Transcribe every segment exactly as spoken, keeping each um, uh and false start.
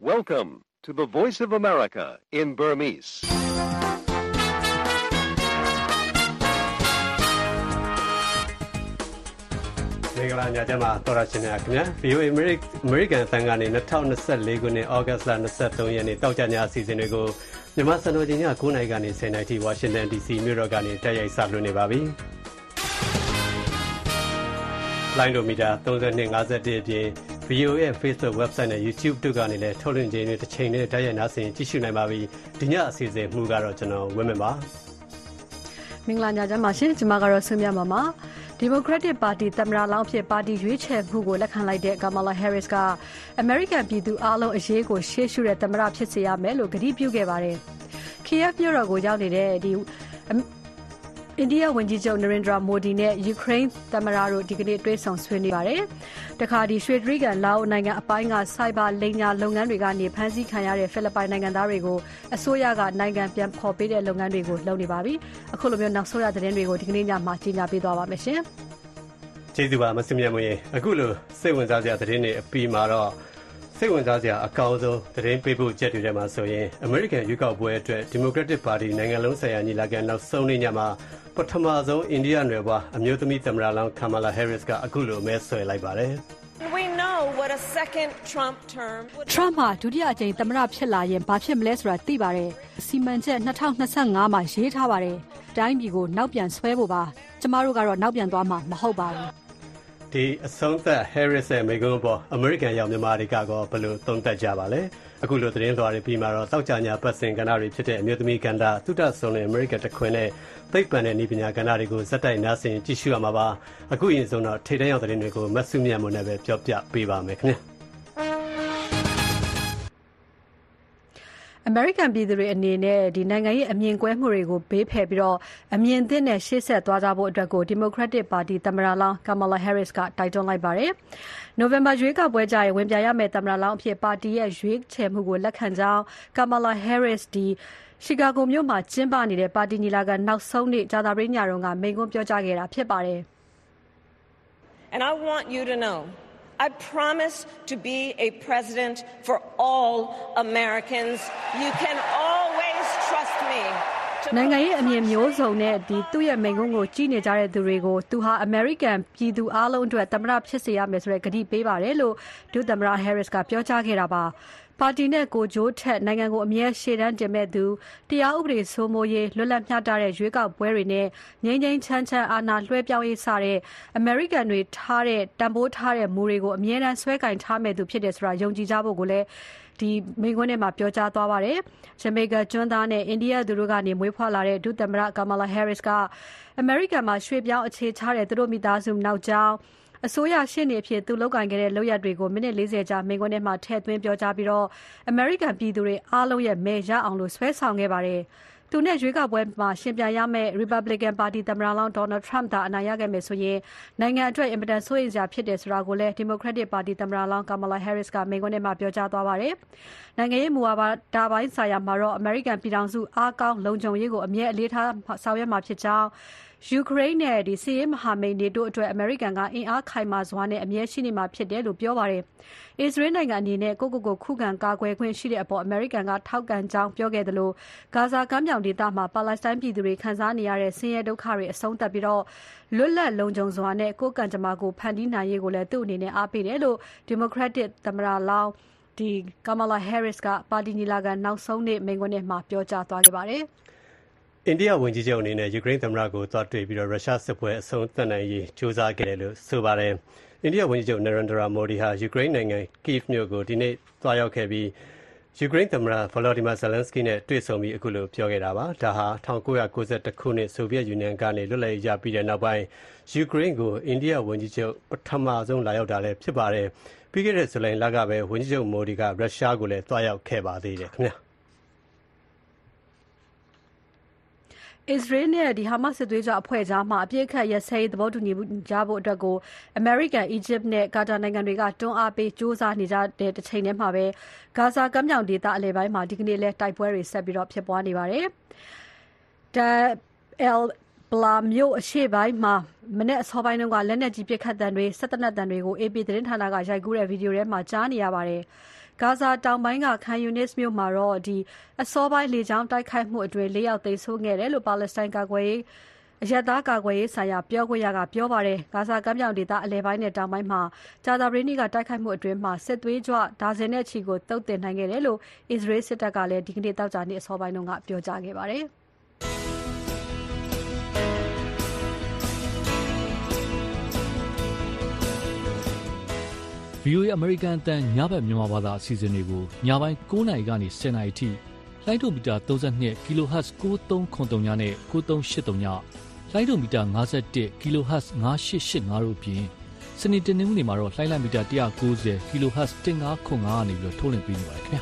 Welcome to the Voice of America in Burmese. ။မင်္ဂလာညချမ်းပါတော်ရရှင်များခင်ဗျာ ဗီအိုအေ American အသံကနေ၂၀၂၄ခုနှစ်ဩဂတ်စ်လ၂၃ရက်နေ့တောက်ကြညအစီအစဉ်တွေကိုမြန်မာစံတော်ချိန်ည၉နာရီကနေ၁၀နာရီထိဝါရှင်တန် ဒီစီ မြို့တော်ကနေတိုက်ရိုက်စလွှင့်နေပါပြီ။လိုင်းဒိုမီတာ၃၂ ၅၁အပြင် ဗီအိုအေ Facebook website နဲ့ YouTube တို့ကနေလည်းထုတ်လွှင့်ခြင်းတွေတစ်ချိန်နဲ့တိုက်ရိုက်နားဆင်ကြည့်ရှုနိုင်ပါပြီ။ဒီညအစီအစဉ်မှုကတော့ကျွန်တော်ဝင်းမင်ပါ။မင်္ဂလာညချမ်းပါရှင်ကျွန်မကတော့ဆွေးနွေးမှာပါ။ Democratic Party သမ္မတလောင်းဖြစ်ပါတီရွေးချယ်မှုကိုလက်ခံလိုက်တဲ့ Kamala Harris က American ပြည်သူအားလုံးအရေးကိုရှေ့ရှုတဲ့သမ္မတဖြစ်စေရမယ်လို့ကတိပြုခဲ့ပါတယ်။ Kiev မြို့တော်ကိုရောက်နေတဲ့ဒီအိန္ဒိယဝန်ကြီးချုပ် Narendra Modi နဲ့ Ukraine သမ္မတတို့ဒီကနေ့တွေ့ဆုံဆွေးနွေးပါတယ်။တခါဒီရွှေတြိဂံလာအိုနိုင်ငံအပိုင်းက Cyber လိမ်ညာလုပ်ငန်းတွေကနေဖမ်းဆီးခံရတဲ့ဖိလစ်ပိုင်နိုင်ငံသားတွေကိုအစိုးရကနိုင်ငံပြန်ဖော်ပေးတဲ့လုပ်ငန်းတွေကိုလုပ်နေပါပြီ။အခုလိုမျိုးနောက်ဆုံးရသတင်းတွေကိုဒီကနေ့ညမှာကြီးညာပေးသွားပါမယ်ရှင်။ကျေးဇူးပါမစမြတ်မွေအခုလိုစိတ်ဝင်စားစရာသတင်းတွေအပြီးမှာတော့စိတ်ဝင်စားစရာအကောင်းဆုံးသတင်းပေးဖို့ချက်တွေထဲမှာဆိုရင် American ရွေးကောက်ပွဲအတွက် Democratic Party နိုင်ငံလုံးဆိုင်ရာညီလာခံနောက်ဆုံးနေ့ညမှာပထမဆုံးအိန္ဒိယနယ်ပွားအမျိုးသမီးသမ္မတလောင်း Kamala Harris ကအခုလိုမဲဆွယ်လိုက်ပါတယ်။ We know what a second Trump term Trump မှာဒုတိယအကြိမ်သမ္မတဖြစ်လာရင်ဘာဖြစ်မလဲဆိုတာသိပါတယ်။စီမံချက်၂၀၂၅မှာရေးထားပါတယ်။တိုင်းပြည်ကိုနောက်ပြန်ဆွဲဖို့ပါ။ကျမတို့ကတော့နောက်ပြန်သွားမှာမဟုတ်ပါဘူး။ဒီအဆုံးသက် Harris ရဲ့မိန့်ခွန်းပေါ် American ရောက်မြန်မာတွေကကောဘယ်လိုသုံးသပ်ကြပါလဲ။အခုလိုသတင်းသွားတွေပြီးမှတော့တောက်ကြညာပတ်စင်ကဏ္ဍတွေဖြစ်တဲ့အမျိုးသမီးကဏ္ဍသုတဆုံးတဲ့ American တခွင်နဲ့သိပ္ပံနဲ့ဤပညာကဏ္ဍတွေကိုဇက်တိုက်နားဆင်ကြည့်ရှုရမှာပါအခုရင်ဆုံးတော့ထိတ်တန့်ရောက်သတင်းတွေကိုမတ်စုမြတ်မွန်နဲ့ပဲပြောပြပေးပါမယ်ခင်ဗျာ American ပြည်သူတွေအနေနဲ့ဒီနိုင်ငံရေးအမြင်ကွဲမှုတွေကိုဘေးဖယ်ပြီးတော့အမြင်သစ်နဲ့ရှေ့ဆက်သွားကြဖို့အတွက်ကို Democratic Party သမ္မတလောင်း Kamala Harris ကတိုက်တွန်းလိုက်ပါတယ်။ November ရွေးကောက်ပွဲကြရင်ဝင်ပြရမယ့်သမ္မတလောင်းအဖြစ်ပါတီရဲ့ရွေးချယ်မှုကိုလက်ခံကြောင်း Kamala Harris ဒီChicago မြို့မှာကျင်းပနေတဲ့ပါတီညီလာခံနောက်ဆုံးနေ့ကြာသပတေးညတုန်းကမိန့်ခွန်းပြောကြားခဲ့တာဖြစ်ပါတယ်။ And I want you to know I promise to be a president for all Americans. You can always trust me. နိုင်ငံရေးအမြင်မျိုးစုံနဲ့ဒီသူ့ရဲ့မိန့်ခွန်းကိုကြီးနေကြတဲ့သူတွေကိုသူဟာ American ပြည်သူအားလုံးအတွက်သမ္မတဖြစ်စေရမယ်ဆိုတဲ့ကတိပေးပါတယ်လို့ဒုသမ္မတ Harris ကပြောကြားခဲ့တာပါ။ပါတီနဲ့ကိုဂျိုးထက်နိုင်ငံကိုအမြဲရှေ့တန်းတင်မဲ့သူတရားဥပဒေစိုးမိုးရေးလွတ်လပ်မျှတတဲ့ရွေးကောက်ပွဲတွေနဲ့ငြိမ်းချမ်းချမ်းချမ်းအာဏာလွှဲပြောင်းရေးစတဲ့ American တွေထားတဲ့တန်ဖိုးထားတဲ့မူတွေကိုအမြဲတမ်းဆွဲကင်ထားမဲ့သူဖြစ်တယ်ဆိုတာယုံကြည်ကြဖို့ကိုလည်းဒီမိန့်ခွန်းထဲမှာပြောကြားသွားပါတယ်။ Jamaica ကျွန်းသားနဲ့အိန္ဒိယသူတို့ကနေမွေးဖွားလာတဲ့ဒုသမ္မတ Kamala Harris က American မှာရွှေ့ပြောင်းအခြေချတဲ့သူတို့မိသားစုနောက်ကြောင်းအစိုးရရှေ့နေအဖြစ်သူလုပ်ကင်ခဲ့တဲ့လုပ်ရက်တွေကိုမိနစ်၄၀ကြာမိန့်ခွန်းထဲမှာထည့်သွင်းပြောကြားပြီးတော့ American ပြည်သူတွေအားလုံးရဲ့မဲရအောင်လို့ဆွဲဆောင်ခဲ့ပါတယ်။သူနဲ့ရွေးကောက်ပွဲမှာရှင်ပြိုင်ရမယ့် Republican Party သမ္မတလောင်း Donald Trump သာအနိုင်ရခဲ့မယ်ဆိုရင်နိုင်ငံအတွက်အင်မတန်စိုးရိမ်စရာဖြစ်တယ်ဆိုတာကိုလည်း Democratic Party သမ္မတလောင်း Kamala Harris ကမိန့်ခွန်းထဲမှာပြောကြားသွားပါတယ်။နိုင်ငံရေးမူဝါဒပိုင်းဆိုင်ရာမှာတော့ American ပြည်ထောင်စုအားကောင်းလုံခြုံရေးကိုအမြဲအလေးထားဆောင်ရွက်မှာဖြစ်ကြောင်းယူကရိန်းနဲ့ဒီစစ်ရေးမဟာမိတ် NATO အတွက်အမေရိကန်ကအင်အားခိုင်မာစွာနဲ့အမြဲရှိနေမှာဖြစ်တယ်လို့ပြောပါတယ်။အစ္စရေးနိုင်ငံအနေနဲ့ကိုယ့်ကိုယ်ကိုခုခံကာကွယ်ခွင့်ရှိတဲ့အပေါ်အမေရိကန်ကထောက်ခံကြောင်းပြောခဲ့သလိုဂါဇာကမ်းမြောင်ဒေသမှာပါလက်စတိုင်းပြည်သူတွေခံစားနေရတဲ့ဆင်းရဲဒုက္ခတွေအဆုံးသတ်ပြီးတော့လွတ်လပ်လုံခြုံစွာနဲ့ကိုယ်ကံကြမ္မာကိုဖန်တီးနိုင်ရေးကိုလည်းသူ့အနေနဲ့အားပေးတယ်လို့ Democratic သမ္မတလောင်းဒီ Kamala Harris ကပါတီညီလာခံနောက်ဆုံးနေ့မိန့်ခွန်းထဲမှာပြောကြားသွားခဲ့ပါတယ်။အိန္ဒိယဝန်ကြီးချုပ်အနေနဲ့ယူကရိန်းသမ္မတကိုသွားတွေ့ပြီးတော့ရုရှားစစ်ပွဲအဆုံးသတ်နိုင်ရေးကြိုးစားခဲ့တယ်လို့ဆိုပါတယ်။အိန္ဒိယဝန်ကြီးချုပ် Narendra Modi ဟာယူကရိန်းနိုင်ငံ Kyiv မြို့ကိုဒီနေ့သွားရောက်ခဲ့ပြီးယူကရိန်းသမ္မတ Volodymyr Zelensky နဲ့တွေ့ဆုံပြီးအခုလိုပြောခဲ့တာပါ။ဒါဟာ၁၉၉၁ခုနှစ်ဆိုဗီယက်ယူနီယံကနေလွတ်လပ်ရေးရပြီးတဲ့နောက်ပိုင်းယူကရိန်းကိုအိန္ဒိယဝန်ကြီးချုပ်ပထမဆုံးလာရောက်တာလည်းဖြစ်ပါတယ်။ပြီးခဲ့တဲ့ဇူလိုင်လကပဲဝန်ကြီးချုပ် Modi ကရုရှားကိုလည်းသွားရောက်ခဲ့ပါသေးတယ်ခင်ဗျာ။အစ္စရေးနဲ့ဒီဟာမတ်စစ်သွေးကြွအဖွဲ့ကြားမှာအပြစ်ခတ်ရစဲသဘောတူညီကြဖို့အတွက်ကို American, Egypt နဲ့ Qatar နိုင်ငံတွေကတွန်းအားပေးစ조사နေကြတဲ့တစ်ချိန်တည်းမှာပဲဂါဇာကမ်းမြောင်ဒေသအလယ်ပိုင်းမှာဒီကနေ့လဲတိုက်ပွဲတွေဆက်ပြီးတော့ဖြစ်ပွားနေပါတယ်။ပလာမြို့အရှေ့ပိုင်းမှာမနေ့အစောပိုင်းတုန်းကလက်နက်ကြီးပစ်ခတ်တဲ့တွေစစ်တပ်နက်တံတွေကို အေ ပီ သတင်းဌာနကရိုက်ကူးတဲ့ဗီဒီယိုထဲမှာကြားနေရပါတယ်။ဂါဇာတောင်ပိုင်းကခန်ယူနစ်မြို့မှာတော့ဒီအစောပိုင်းလေကြောင်းတိုက်ခိုက်မှုအတွင်း၄ယောက်သေဆုံးခဲ့တယ်လို့ပါလက်စတိုင်းကာကွယ်ရေးအရက်သားကာကွယ်ရေးဆိုင်ရာပြောခွင့်ရကပြောပါတယ်။ဂါဇာကမ်းမြောင်ဒေသအလဲပိုင်းနဲ့တောင်ပိုင်းမှာကြာသပတေးနေ့ကတိုက်ခိုက်မှုအတွင်းမှာစစ်သွေးကြွဒါဇင်နဲ့ချီကိုတုတ်တင်နိုင်ခဲ့တယ်လို့အစ္စရေးစစ်တပ်ကလည်းဒီကနေ့တောက်ကြနေ့အစောပိုင်းတုန်းကပြောကြားခဲ့ပါတယ်။ဗီအိုအေ American အသံညဘက်မြန်မာဘာသာအစီအစဉ်တွေကိုညပိုင်း၉နာရီကနေ၁၀နာရီအထိလိုင်းဒိုမီတာ၃၂ kHz ၉၃၇၃ညနဲ့၉၃၈၃ညလိုင်းဒိုမီတာ၅၁ kHz ၅၈၈၅တို့အပြင်စနေတနင်္ဂနွေမှာတော့လိုင်းလမီတာ၁၉၀ kHz ၁၅၇၅ကနေပြီးတော့ထုတ်လွှင့်ပေးနေပါတယ်ခင်ဗျာ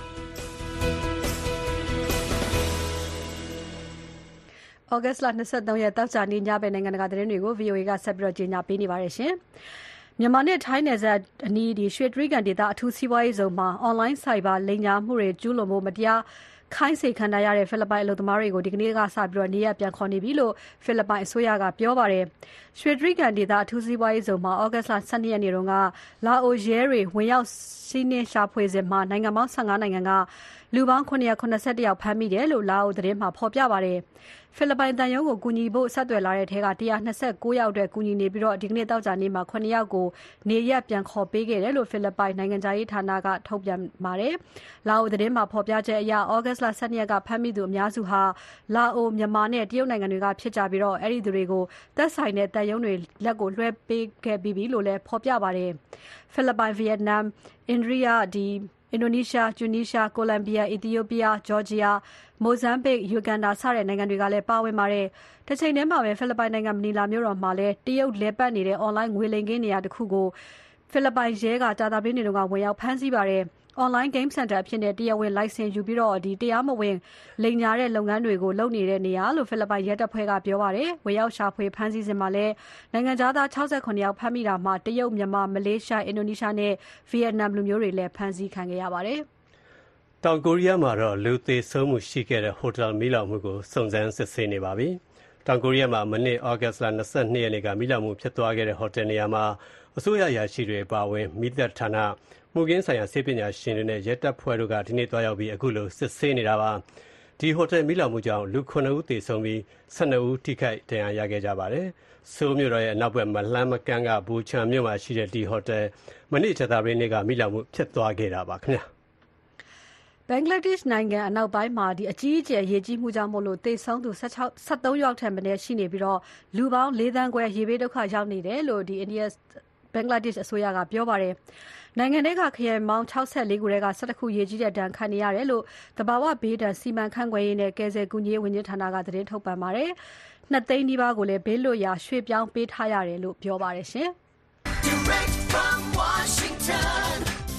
ဩဂတ်စ်လ၂၃ရက်တောက်ကြနေ့ညဘက်နိုင်ငံတကာသတင်းတွေကို ဗီအိုအေကဆက်ပြီးတော့ကြီးညာပေးနေပါတယ်ရှင်မြန်မာနဲ့ထိုင်းနယ်စပ်အနီးဒီရွှေတြိဂံဒေသအထူးစီးပွားရေးဇုံမှာအွန်လိုင်းဆိုင်ဘာလိမ်ညာမှုတွေကျူးလွန်မှုမတရားခိုင်းစေခံရတဲ့ဖိလစ်ပိုင်အလုပ်သမားတွေကိုဒီကနေ့ကစပြီးတော့နေရပြန်ခေါ်နေပြီလို့ဖိလစ်ပိုင်အစိုးရကပြောပါတယ်။ရွှေတြိဂံဒေသအထူးစီးပွားရေးဇုံမှာဩဂတ်စ်လ၁၂ရက်နေ့တုန်းကလာအိုရဲတွေဝင်ရောက်စီးနင်းရှာဖွေစဉ်မှာနိုင်ငံပေါင်း၁၅နိုင်ငံကလူပေါင်း၉၇၁ယောက်ဖမ်းမိတယ်လို့လာအိုသတင်းမှာဖော်ပြပါတယ်။ဖိလစ်ပိုင်တန်ယုံကိုကူညီဖို့ဆက်သွယ်လာတဲ့ထဲက၁၂၉ယောက်အတွက်ကူညီနေပြီးတော့ဒီကနေ့တောက်ကြနေ့မှာ9ယောက်ကိုနေရက်ပြန်ခေါ်ပေးခဲ့တယ်လို့ဖိလစ်ပိုင်နိုင်ငံသားရေးဌာနကထုတ်ပြန်ပါတယ်။လာအိုသတင်းမှာဖော်ပြချက်အရဩဂတ်စ်လ၁၂ရက်ကဖမ်းမိသူအများစုဟာလာအိုမြန်မာနဲ့တရုတ်နိုင်ငံတွေကဖြစ်ကြပြီးတော့အဲ့ဒီသူတွေကိုသက်ဆိုင်တဲ့တန်ယုံတွေလက်ကိုလွှဲပေးခဲ့ပြီးပြီလို့လည်းဖော်ပြပါတယ်။ဖိလစ်ပိုင်၊ဗီယက်နမ်၊အိန္ဒိယဒီအင်ဒိုနီးရှား၊တူနီးရှား၊ကိုလံဘီယာ၊အီသီယိုးပီးယား၊ဂျော်ဂျီယာ၊မိုဇမ်ဘစ်၊ယူဂန်ဒါစတဲ့နိုင်ငံတွေကလည်းပါဝင်ပါတယ်။တစ်ချိန်တည်းမှာပဲဖိလစ်ပိုင်နိုင်ငံမနီလာမြို့တော်မှာလည်းတရုတ်လဲပတ်နေတဲ့ online ငွေလိမ်ကိန်းနေရာတစ်ခုကိုဖိလစ်ပိုင်ရဲကကြာသပတေးနေ့ကဝင်ရောက်ဖမ်းဆီးပါတယ်။ online game center အဖြစ်နဲ့တရားဝင် license ယူပြီးတော့ဒီတရားမဝင်လိမ်ညာတဲ့လုပ်ငန်းတွေကိုလုပ်နေတဲ့နေရာလို့ဖိလစ်ပိုင်ရဲတပ်ဖွဲ့ကပြောပါတယ်။ဝင်ရောက်ရှာဖွေဖမ်းဆီးစဉ်မှာလည်းနိုင်ငံသား၆၇ယောက်ဖမ်းမိတာမှာတရုတ်၊မြန်မာ၊မလေးရှား၊အင်ဒိုနီးရှားနဲ့ဗီယက်နမ်လူမျိုးတွေလည်းဖမ်းဆီးခံခဲ့ရပါတယ်။တောင်ကိုရီးယားမှာတော့လူသေဆုံးမှုရှိခဲ့တဲ့ဟိုတယ်မီးလောင်မှုကိုစုံစမ်းစစ်ဆေးနေပါပြီ။တောင်ကိုရီးယားမှာမနေ့ဩဂတ်စ်လ၂၂ရက်နေ့ကမီးလောင်မှုဖြစ်သွားခဲ့တဲ့ဟိုတယ်နေရာမှာအစိုးရအရာရှိတွေပါဝင်မီးသတ်ဌာနမှုကင်းဆိုင်ရာဆေးပညာရှင်တွေနဲ့ရဲတပ်ဖွဲ့တို့ကဒီနေ့တွားရောက်ပြီးအခုလိုစစ်ဆေးနေတာပါ။ဒီဟိုတယ်မီးလောင်မှုကြောင့်လူခုနှစ်ဦးသေဆုံးပြီး၁၂ဦးထိခိုက်ဒဏ်ရာရခဲ့ကြပါတယ်။ဆိုးမြို့တော်ရဲ့အနောက်ဘက်မလှမ်းမကမ်းကဘူချန်မြို့မှာရှိတဲ့ဒီဟိုတယ်မနေ့ကြာသပတေးနေ့ကမီးလောင်မှုဖြစ်သွားခဲ့တာပါခင်ဗျာ။ဘင်္ဂလားဒေ့ရှ်နိုင်ငံအနောက်ပိုင်းမှာဒီအကြီးအကျယ်ရေကြီးမှုကြောင့်မို့လို့သေဆုံးသူ၁၃ယောက်ထက်မနည်းရှိနေပြီးတော့လူပေါင်း၄သန်းခွဲရေဘေးဒုက္ခရောက်နေတယ်လို့ဒီအိန္ဒိယဘင်္ဂလားဒေ့ရှ်အစိုးရကပြောပါတယ်။နိုင်ငံထဲကခရိုင်ပေါင်း၆၄ခုထဲက၁၁ခုရေကြီးတဲ့ဒဏ်ခံနေရတယ်လို့သဘာဝဘေးဒဏ်စီမံခန့်ခွဲရေးနဲ့ကယ်ဆယ်ကူညီရေးဝန်ကြီးဌာနကသတင်းထုတ်ပြန်ပါတယ်။နှစ်သိန်းနီးပါးကိုလည်းဘေးလွတ်ရာရွှေ့ပြောင်းပေးထားရတယ်လို့ပြောပါတယ်ရှင်။ Direct from Washington,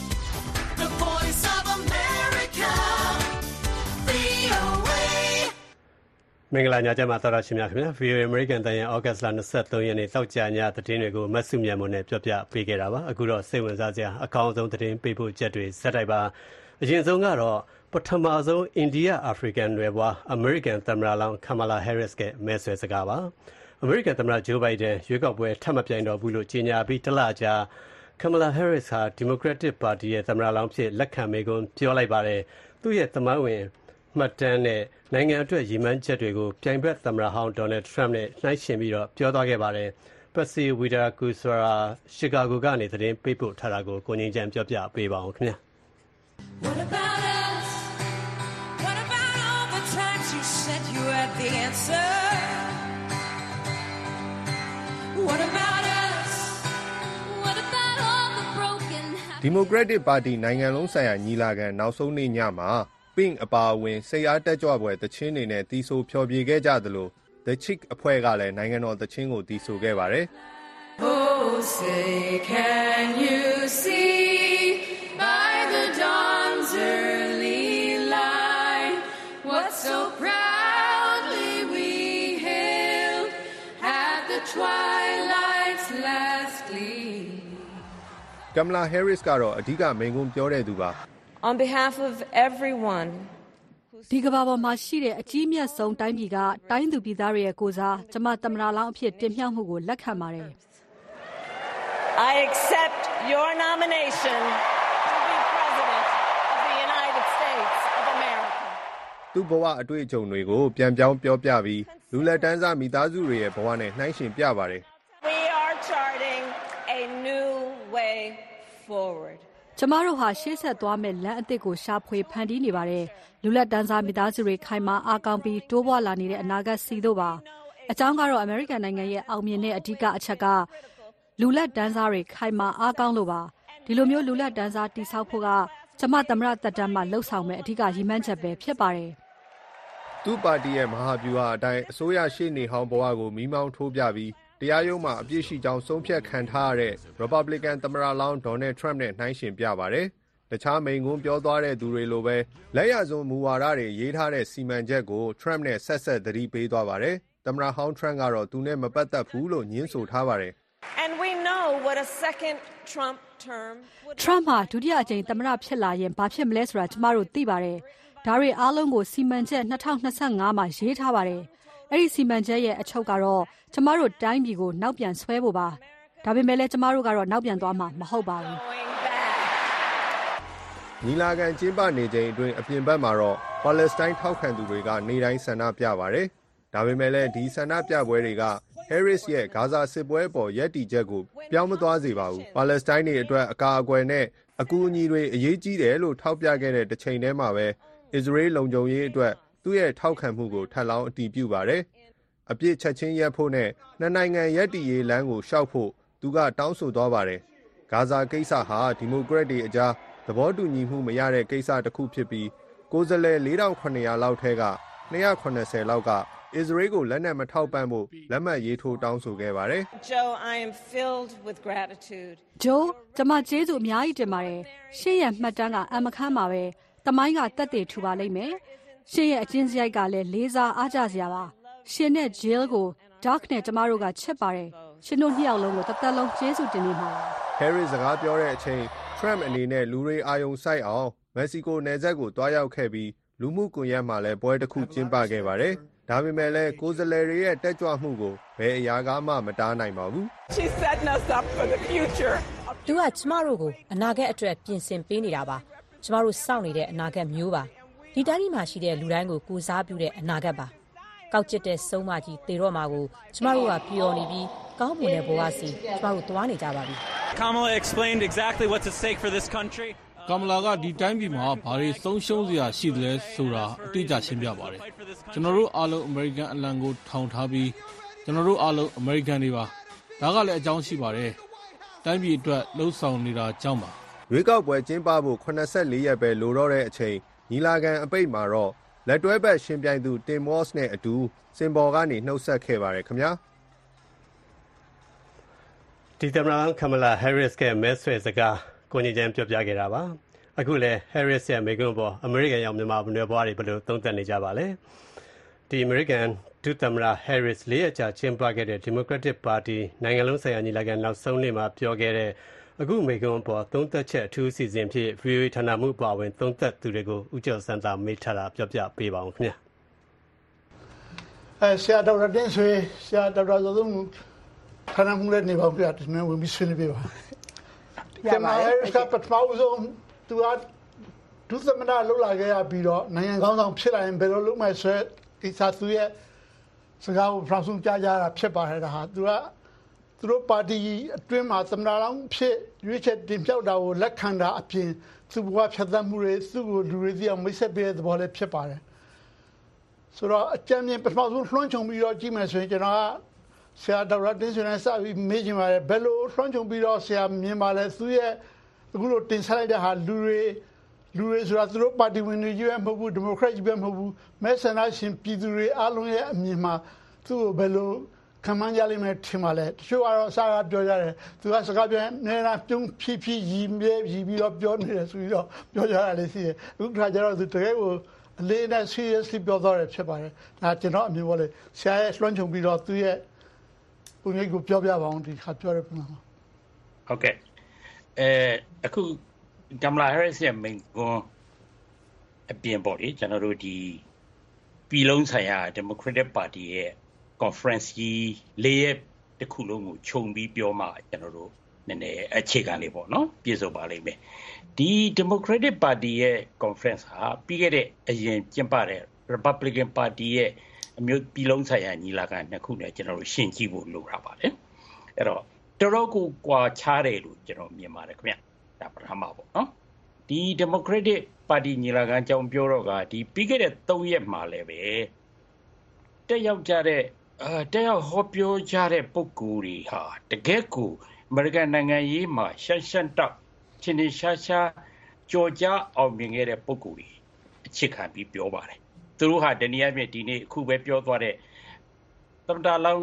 the voice of America, ဗွီအိုအေမင်္ဂလာညချမ်းပါတော်ရရှိမြခင်ဗျာ ဗီအိုအေ American တန်ရဲ့ August လ၂၃ရက်နေ့တောက်ကြညသတင်းတွေကိုမတ်စုမြန်မွန်နဲ့ပြောပြပေးခဲ့တာပါအခုတော့စိတ်ဝင်စားစရာအကောင်းဆုံးသတင်းပေးဖို့ချက်တွေဇက်တိုက်ပါအရင်ဆုံးကတော့ပထမဆုံးအိန္ဒိယအာဖရိကန်နယ်ပွား American သမ္မတလောင်း Kamala Harris ကမဲဆွယ်စကားပါ American သမ္မတ Joe Biden ရွေးကောက်ပွဲထပ်မပြိုင်တော့ဘူးလို့ကြေညာပြီးတလကြာ Kamala Harris ဟာ Democratic Party ရဲ့သမ္မတလောင်းဖြစ်လက်ခံမေကွန်းပြောလိုက်ပါတယ်သူ့ရဲ့သမိုင်းဝင်မှတ်တမ်းနဲ့နိုင်ငံအတွက်ရည်မှန်းချက်တွေကိုပြိုင်ဘက်သမ္မတဟောင်း Donald Trump နဲ့နှိုင်းယှဉ်ပြီးတော့ပြောသွားခဲ့ပါတယ်။ Patsy Widakuswara ရှီကာဂိုကနေသတင်းပေးပို့ထားတာကိုကိုငြိမ်းချမ်းပြောပြပေးပါအောင်ခင်ဗျာ။ What about us? What about all the times you said you had the answer? What about us? What about all the broken Democratic Party နိုင်ငံလုံးဆိုင်ရာညီလာခံနောက်ဆုံးနေ့ညမှာPink အပါအဝင်စိတ်အားတက်ကြွပွဲတခြင်းတွေနဲ့တီးဆိုဖျော်ဖြေခဲ့ကြသလို The Chick အဖွဲ့ကလည်းနိုင်ငံတော်တခြင်းကိုတီးဆိုခဲ့ပါတယ်။ Oh say can you see by the dawn's early light what so proudly we hailed at the twilight's last gleam Kamala Harris ကတော့အဓိကမိန့်ခွန်းပြောတဲ့သူပါ On behalf of everyone who ဒီကဘာပေါ်မှာရှိတဲ့အကြီးမြတ်ဆုံးတိုင်းပြည်ကတိုင်းသူပြည်သားတွေရဲ့ကိုယ်စားကျမသမ္မတလောင်းအဖြစ်တင်မြှောက်မှုကိုလက်ခံပါတယ် I accept your nomination to be President of the United States of America. သူ့ဘဝအတွေ့အကြုံတွေကိုပြန်ပြောင်းပြောပြပြီးလူလက်တန်းစားမိသားစုတွေရဲ့ဘဝနဲ့နှိုင်းယှဉ်ပြပါတယ် We are charting a new way forward. ကျမတို့ဟာရှေ့ဆက်သွားမယ့်လမ်းအသစ်ကိုရှာဖွေဖန်တီးနေပါတယ်လူလက်တန်းစားမိသားစုတွေခိုင်မာအားကောင်းပြီးတိုးပွားလာနေတဲ့အနာဂတ်စီတို့ပါအကြောင်းကတော့အမေရိကန်နိုင်ငံရဲ့အောင်မြင်တဲ့အဓိကအချက်ကလူလက်တန်းစားတွေခိုင်မာအားကောင်းလို့ပါဒီလိုမျိုးလူလက်တန်းစားတိဆောက်ဖို့ကကျမသမ္မတသက်တမ်းမှာလှုပ်ဆောင်မဲ့အဓိကရည်မှန်းချက်ပဲဖြစ်ပါတယ်သူ့ပါတီရဲ့မဟာဗျူဟာအတိုင်းအစိုးရရှေ့နေဟောင်းဘဝကိုမီးမောင်းထိုးပြပြီးတရားရုံးမှာအပြစ်ရှိကြောင်းဆုံးဖြတ်ခံထားရတဲ့ Republican သမ္မတလောင်း Donald Trump နဲ့နှိုင်းယှဉ်ပြပါတယ်တခြားမိန်ကွန်းပြောသွားတဲ့သူတွေလိုပဲလက်ရစွန်းမူဝါဒတွေရေးထားတဲ့စီမံချက်ကို Trump နဲ့ဆက်ဆက်သတိပေးသွားပါတယ်သမ္မတဟောင်း Trump ကတော့သူနဲ့မပတ်သက်ဘူးလို့ညင်းဆိုထားပါတယ် And we know what a second Trump term would Trump ဟာဒုတိယအကြိမ်သမ္မတဖြစ်လာရင်ဘာဖြစ်မလဲဆိုတာကျမတို့သိပါတယ်ဒါတွေအားလုံးကိုစီမံချက်၂၀၂၅မှာရေးထားပါတယ်အဲ့ဒီစီမံချက်ရဲ့အချုပ်ကတော့ကျမတို့တိုင်းပြည်ကိုနောက်ပြန်ဆွဲဖို့ပါဒါပေမဲ့လည်းကျမတို့ကတော့နောက်ပြန်သွားမှာမဟုတ်ပါဘူးညီလာခံကျင်းပနေချိန်အတွင်းအပြင်ဘက်မှာတော့ပါလက်စတိုင်းထောက်ခံသူတွေကနေတိုင်းဆန္ဒပြပါတယ်ဒါပေမဲ့လည်းဒီဆန္ဒပြပွဲတွေက Harris ရဲ့ဂါဇာစစ်ပွဲပေါ်ရပ်တည်ချက်ကိုပြောင်းမသွားစေပါဘူးပါလက်စတိုင်းတွေအတွက်အကာအကွယ်နဲ့အကူအညီတွေအရေးကြီးတယ်လို့ထောက်ပြခဲ့တဲ့တစ်ချိန်တည်းမှာပဲအစ္စရေးလုံခြုံရေးအတွက်သူ့ရဲ့ထောက်ခံမှုကိုထပ်လောင်းအတည်ပြုပါတယ်အပြစ်ချက်ချင်းရပ်ဖို့နဲ့နှစ်နိုင်ငံရပ်တည်ရေးလမ်းကိုရှောက်ဖို့သူကတောင်းဆိုသွားပါတယ်ဂါဇာကိစ္စဟာဒီမိုကရက်တွေအကြားသဘောတူညီမှုမရတဲ့ကိစ္စတစ်ခုဖြစ်ပြီးကိုယ်စားလှယ်၄ထောင်၇ရာလောက်ထဲက၂၇၀လောက်ကအစ္စရေးကိုလက်နက်မထောက်ပံ့ဖို့လက်မှတ်ရေးထိုးတောင်းဆိုခဲ့ပါတယ် Joe, I am filled with gratitude. Joe ကျမကျေးဇူးအများကြီးတင်ပါတယ်ရှင့်ရဲ့မှတ်တမ်းကအမခမ်းပါပဲတမိုင်းကတက်တည်ထူပါလိမ့်မယ်ရှင့်ရဲ့အချင်းစရိုက်ကလည်းလေးစားအားကြစရာပါရှင်နဲ့ Jill ကို Dark နဲ့ကျမတို့ကချစ်ပါတယ်ရှင်တို့နှစ်ယောက်လုံးကိုတစ်သက်လုံးကျေးဇူးတင်နေမှာပါ Harris စကားပြောတဲ့အချိန် Trump အနေနဲ့လူတွေအာယုံစိုက်အောင်မက္ကဆီကိုနယ်စပ်ကိုတွားရောက်ခဲ့ပြီးလူမှုကွန်ရက်မှာလည်းပွဲတစ်ခုကျင်းပခဲ့ပါတယ်ဒါပေမဲ့လည်းကိုယ်စားလှယ်တွေရဲ့တက်ကြွမှုကိုဘယ်အရာကမှမတားနိုင်ပါဘူး She setting us up for the future. သူကကျမတို့ကိုအနာဂတ်အတွက်ပြင်ဆင်ပေးနေတာပါကျမတို့စောင့်နေတဲ့အနာဂတ်မျိုးပါဒီတိုင်းပြည်မှာရှိတဲ့လူတိုင်းကိုကိုးစားပြုတဲ့အနာဂတ်ပါကောက်ကျစ်တဲ့ဆုံးမကြီးသေတော့မှာကိုကျမတို့ကပျော်နေပြီးကောင်းမွန်တဲ့ဘဝစီကျမတို့သွားနေကြပါပြီ Kamala explained exactly what's at stake for this country. ကမလာကဒီတိုင်းပြည်မှာဘာတွေဆုံးရှုံးစရာရှိသလဲဆိုတာအတိအကျရှင်းပြပါတယ်ကျွန်တော်တို့အားလုံးအမေရိကန်အလံကိုထောင်ထားပြီးကျွန်တော်တို့အားလုံးအမေရိကန်တွေပါဒါကလည်းအကြောင်းရှိပါတယ်တိုင်းပြည်အတွက်လှုပ်ဆောင်နေတာကြောင့်ပါရွေးကောက်ပွဲကျင်းပဖို့၈၄ရက်ပဲလိုတော့တဲ့အချိန်ညီလာခံအပိတ်မှာတော့လက်တွဲဘက်ရှင်ပြိုင်သူ Tim Walz နဲ့အတူစင်ပေါ်ကနေနှုတ်ဆက်ခဲ့ပါတယ်ခင်ဗျာဒီသမ္မတကမလာ Harris ကမဲဆွယ်စကားကိုညီချမ်းပြောပြခဲ့တာပါအခုလဲ Harris ရဲ့မိကွန်းပေါ်အမေရိကန်ရောက်မြန်မာပြည်ဘွားတွေဘယ်လိုသုံးသပ်နေကြပါလဲဒီအမေရိကန်ဒုသမ္မတ Harris လေးရက်ကြာကျင်းပခဲ့တဲ့ Democratic Party နိုင်ငံလုံးဆိုင်ရာညီလာခံနောက်ဆုံးနေ့မှာပြောခဲ့တဲ့အခုမိကွန်းပေါ်သုံးသပ်ချက်အထူးအစီအစဉ်ဖြစ် ဗွီအိုအေ ဌာနမှပါဝင်သုံးသပ်သူတွေကိုဦးကျော်စံသာမေးထားတာပြောပြပေးပါဦးခင်ဗျာအဲဆရာဒေါက်တာတင်ဆွေဆရာဒေါက်တာဇော်သုံးခဏမှုလည်းနေပါဦးပြတယ်နဲ့ဝင်ပြီးဆွေးနွေးပေးပါရပါတယ်ကပထမဆုံးသူကဒုသမ္မတလှုပ်လာခဲ့ရပြီးတော့နိုင်ငံကောင်းဆောင်ဖြစ်လာရင်ဘယ်လိုလုပ်မလဲဆိုတဲ့ကိစ္စသူရဲ့စကားကိုဖရန့်ဆုံးကြားကြတာဖြစ်ပါတယ်ဒါဟာသူကသူတို့ပါတီအတွင်းမှာသမ္မတလောင်းဖြစ်ရွေးချယ်တင်မြှောက်တာကိုလက်ခံတာအပြင်သူ့ဘဝဖြတ်သန်းမှုတွေသူ့ကိုလူတွေသိအောင်မိတ်ဆက်ပေးတဲ့သဘောလည်းဖြစ်ပါတယ်ဆိုတော့အကြံဉာဏ်ပထမဆုံးလွှမ်းခြုံပြီးတော့ကြည့်မယ်ဆိုရင်ကျွန်တော်ကဆရာဒေါက်တာတင်ဆွေနဲ့စပြီးမေးချင်ပါတယ်ဘယ်လိုလွှမ်းခြုံပြီးတော့ဆရာမြင်ပါလဲသူရဲ့အခုလိုတင်ဆက်လိုက်တဲ့ဟာလူတွေလူတွေဆိုတာသူတို့ပါတီဝင်တွေကြီးပဲမဟုတ်ဘူးဒီမိုကရက်ကြီးပဲမဟုတ်ဘူးမဲဆန္ဒရှင်ပြည်သူတွေအားလုံးရဲ့အမြင်မှာသူ့ကိုဘယ်လိုခံမှန်းကြလိမ့်မယ်ထင်ပါလဲတချို့ကတော့စာကပြောကြတယ်သူကစကားပြောနေတာပြုံးဖြည်းဖြည်းရည်မြဲရည်ပြီးတော့ပြောနေတယ်ဆိုပြီးတော့ပြောကြတာလေးရှိတယ်အခုခါကျတော့သူတကယ်ကိုအလေးနဲ့ seriously ပြောတော့တယ်ဖြစ်ပါတယ်ဒါကျွန်တော်အမြင်ပေါ်လေဆရာရဲ့လွှမ်းခြုံပြီးတော့သူရဲ့ပုံရိပ်ကိုပြောပြပါအောင်ဒီခါပြောရပြန်ပါဟုတ်ကဲ့အဲအခုကမလာဟရစ်ရဲ့မိန်ကွန်းအပြင်ပေါ့လေကျွန်တော်တို့ဒီပြည်လုံးဆိုင်ရာ Democratic Party ရဲ့ conference ကြီးလေးရက်တစ်ခုလုံးကိုခြုံပြီးပြောမှကျွန်တော်တို့နည်းနည်းအခြေခံလေးပေါ့နော်ပြည့်စုံပါလိမ့်မယ်ဒီ Democratic Party ရဲ့ conference ဟာပြီးခဲ့တဲ့အရင်ကျင်းပတဲ့ Republican Party ရဲ့အမျိုးပြည်လုံးဆိုင်ရာညီလာခံနှစ်ခုနဲ့ကျွန်တော်တို့ရှင်းကြည့်ဖို့လိုတာပါတယ်အဲ့တော့တော်တော်ကိုကွာခြားတယ်လို့ကျွန်တော်မြင်ပါတယ်ခင်ဗျဒါပထမပေါ့နော်ဒီ Democratic Party ညီလာခံကြောင်းပြောတော့ကဒီပြီးခဲ့တဲ့သုံးရက်မှာလည်းပဲတက်ရောက်ကြတဲ့အဲတက်ရောက်ဟောပြောကြတဲ့ပုဂ္ဂိုလ်တွေဟာတကယ်ကိုအမေရိကန်နိုင်ငံရေးမှာရှမ်းရှမ်းတောက်ချင်းချင်းရှားရှားကြော်ကြားအောင်မြင်ခဲ့တဲ့ပုဂ္ဂိုလ်တွေအချစ်ခံပြီးပြောပါတယ်သူတို့ဟာတနည်းအားဖြင့်ဒီနေ့အခုပဲပြောသွားတဲ့သမ္မတလောင်း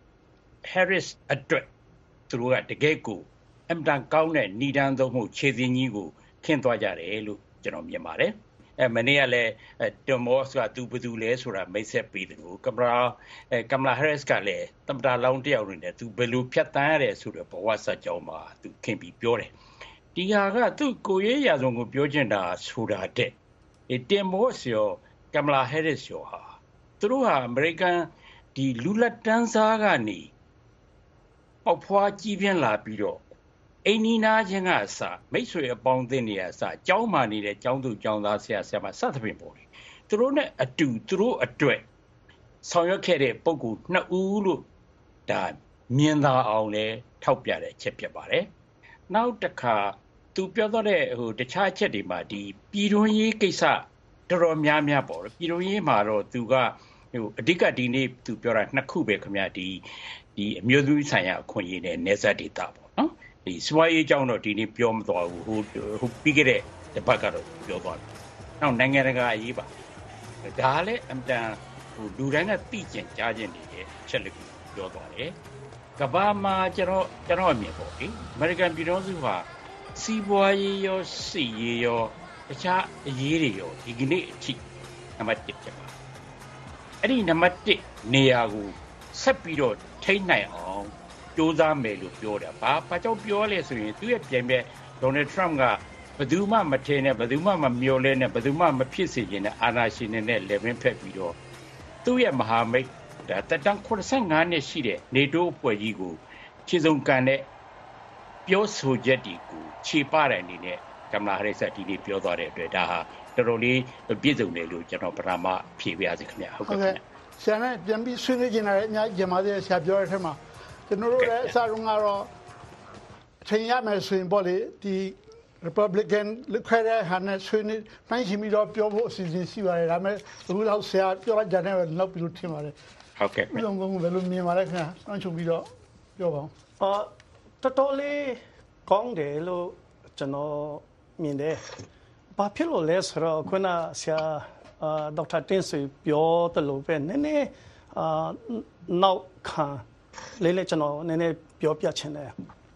Harris အတွက်သူတို့ကတကယ်ကိုအမ်တန်ကောင်းတဲ့ဏ္ဍန်သုံးမှုခြေစင်းကြီးကိုခင်းသွားကြတယ်လို့ကျွန်တော်မြင်ပါတယ်အဲမနေ့ကလည်းတိုမော့စ်ကသူဘယ်သူလဲဆိုတာမိတ်ဆက်ပေးတယ်လို့ကမလာအဲကမလာ Harris ကလည်းသမ္မတလောင်းတယောက်နဲ့သူဘယ်လိုဖြတ်တန်းရတယ်ဆိုတော့ဘဝစကြောင်းမှာသူခင်းပြီးပြောတယ်ဒီဟာကသူ့ကိုရေးရာဆုံးကိုပြောချင်တာဆိုတာတဲ့ဒီတိုမော့စ်ရောကမလာ Harris ရောဟာသူတို့ဟာအမေရိကန်ဒီလူလက်တန်းစားကနေပေါက်ဖွားကြီးပြင်းလာပြီးတော့အိမ်နီးနားချင်းကအစမိတ်ဆွေအပေါင်းအသင်းတွေကအစကျောင်းမာနေတဲ့ကျောင်းသူကျောင်းသားဆရာဆရာမစသဖြင့်ပေါ့လေသူတို့နဲ့အတူသူတို့အတွက်ဆောင်ရွက်ခဲ့တဲ့ပုံကူနှစ်ဦးလို့ဒါမြင်သာအောင်လဲထောက်ပြတဲ့အချက်ဖြစ်ပါတယ်နောက်တစ်ခါသူပြောတော့တဲ့ဟိုတခြားအချက်တွေမှာဒီပြည်တွင်းရေးကိစ္စတော်တော်များများပေါ့ပြည်တွင်းရေးမှာတော့သူကဟိုအဓိကဒီနေ့သူပြောတာနှစ်ခုပဲခင်ဗျာဒီဒီအမျိုးသမီးဆိုင်ရာအခွင့်အရေးနဲ့နေဆက်ဒေတာပေါ့နော်ဒီစဝါရေးအကြောင်းတော့ဒီနေ့ပြောမသွားဘူးဟိုဟိုပြီးခဲ့တဲ့တပတ်ကတော့ပြောသွားတယ်။နောက်နိုင်ငံတကာအရေးပါဒါလည်းအမ်တန်ဟိုလူတိုင်းကသိကျင်ကြားကျင်နေတဲ့ချက်လက်ကိုပြောသွားတယ်။ကမ္ဘာမှာကျွန်တော်ကျွန်တော်အမြင်ပေါ့လေအမေရိကန်ပြည်တော်စုဟာစီးပွားရေးရောစစ်ရေးရောတခြားအရေးတွေရောဒီကနေ့အထိနံပါတ်တစ်ဖြစ်ပါအဲ့ဒီနံပါတ်တစ်နေရာကိုဆက်ပြီးတော့ထိန်းနိုင်အောင်ကြိုးစားမယ်လို့ပြောတာဘာဘာကြောင့်ပြောလဲဆိုရင်သူရဲ့ပြိုင်ဘက်ဒေါ်နယ်ထရမ့်ကဘယ်သူမှမထင်နဲ့ဘယ်သူမှမမျှော်လင့်နဲ့ဘယ်သူမှမဖြစ်စေချင်တဲ့အာဏာရှင်တွေနဲ့လက်ဝင်းဖက်ပြီးတော့သူ့ရဲ့မဟာမိတ်ဒါတက်တန်းခုနှစ်ငါးနှစ်ရှိတဲ့နေတိုးအဖွဲ့ကြီးကိုခြေစုံကန်တဲ့ပြောဆိုချက်ဒီကိုခြေပတဲ့အနေနဲ့ကမလာဟရစ်ဆက်ဒီနေ့ပြောသွားတဲ့အတွက်ဒါဟာတော်တော်လေးပြည့်စုံတယ်လို့ကျွန်တော်ပထမဖြေပြရစီခင်ဗျာဟုတ်ကဲ့ခင်ဗျာဆရာနဲ့ပြန်ပြီးဆွေးနွေးကြတယ်အများကြီးမှာဆရာပြောတဲ့ထက်မှာကျွန်တော်တို့လည်းအစားလုံးကတော့အချိန်ရမယ်ဆိုရင်ပေါ့လေဒီ Republican လက်ခွဲတဲ့ဟာနဲ့ဆွေးနွေးနိုင်ရှိပြီးတော့ပြောဖို့အစီအစဉ်ရှိပါတယ်ဒါပေမဲ့အခုတော့ဆရာပြောလိုက်ကြတယ်နောက်ပြီးလို့ထင်ပါတယ်ဟုတ်ကဲ့ဘယ်လိုဘယ်လိုမြင်ပါလဲခင်ဗျာဆွမ်းချုပ်ပြီးတော့ပြောပါဦးအော်တော်တော်လေးကောင်းတယ်လို့ကျွန်တော်မြင်တယ်ဘာဖြစ်လို့လဲဆိုတော့ခုနဆရာအာဒေါက်တာတင်ဆွေပြောတယ်လို့ပဲနည်းနည်းအာနောက်ခံလေးလေးကျွန်တော်နည်းနည်းပြောပြချင်တယ်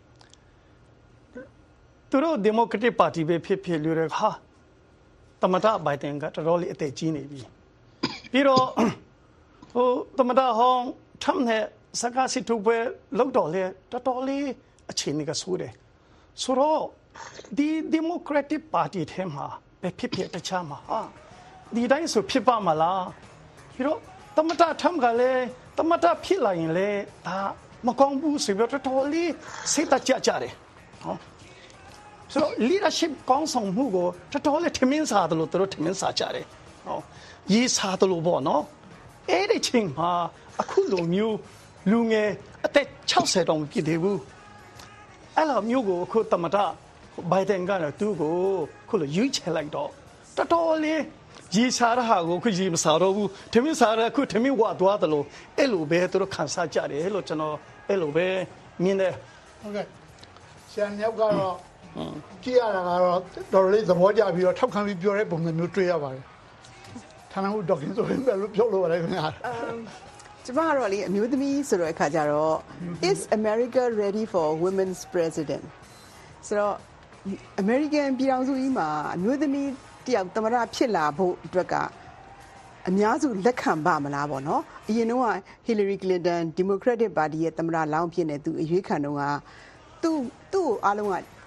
သူတို့ Democratic Party ပဲဖြစ်ဖြစ်လူတွေဟာသမ္မတဘိုင်ဒန်ကတော်တော်လေးအသက်ကြီးနေပြီပြီးတော့ဟိုသမ္မတဟောင်းထမ်နဲ့စကားစစ်ထုတ်ပွဲလောက်တော့လေတော်တော်လေးအချိန်ကဆိုးတယ်ဆိုတော့ဒီ Democratic Party ထဲမှာပဲဖြစ်ဖြစ်တခြားမှာဟာဒီတိုင်းဆိုဖြစ်ပါမလားပြီးတော့သမ္မတထမ်ကလည်းသမ္မတဖြစ်လာရင်လေဒါမကောင်းဘူးဆိုပြီးတော့တော်လေးစိတ်တကြကြတယ်နော်ဆိုတော့ leadership ကောင်းဆောင်မှုကိုတော်တော်လေးထမင်းစားတယ်လို့တို့ထမင်းစားကြတယ်နော်ရေးစားတယ်လို့ပေါ့နော်အဲ့ဒီချိန်မှာအခုလိုမျိုးလူငယ်အသက်၆၀တောင်ပြည့်သေးဘူးအဲ့လိုမျိုးကိုအခုသမ္မတဘိုင်ဒန်ကလည်းသူ့ကိုခုလိုရွေးချယ်လိုက်တော့တော်တော်လေးရေးစားရဟာကိုခုရေးမစားတော့ဘူးထမင်းစားရခုထမင်းဝါသွားတယ်လို့အဲ့လိုပဲသူတို့ခံစားကြတယ်လို့ကျွန်တော်အဲ့လိုပဲမြင်တယ်ဟုတ်ကဲ့ဆရာညောက်ကတော့ကြည့်ရတာကတော့တော်တော်လေးသဘောကျပြီးတော့ထောက်ခံပြီးပြောတဲ့ပုံစံမျိုးတွေ့ရပါတယ်ဌာနမှုဒေါက်ခင်ဆိုရင်ဘယ်လိုပြောလို့ရလဲခင်ဗျာကျမကတော့လေအမျိုးသမီးဆိုတော့အခါကျတော့ is America ready for women's president ဆိုတော့ American ပြည်ထောင်စုကြီးမှာအမျိုးသမီးတယောက်သမ္မတဖြစ်လာဖို့အတွက်ကအများစုလက်ခံပါမလားပေါ့နော်အရင်တော့ Hillary Clinton Democratic Party ရဲ့သမ္မတလောင်းဖြစ်နေသူအရွေးခံတော့ကသူ့သူ့အားလုံးက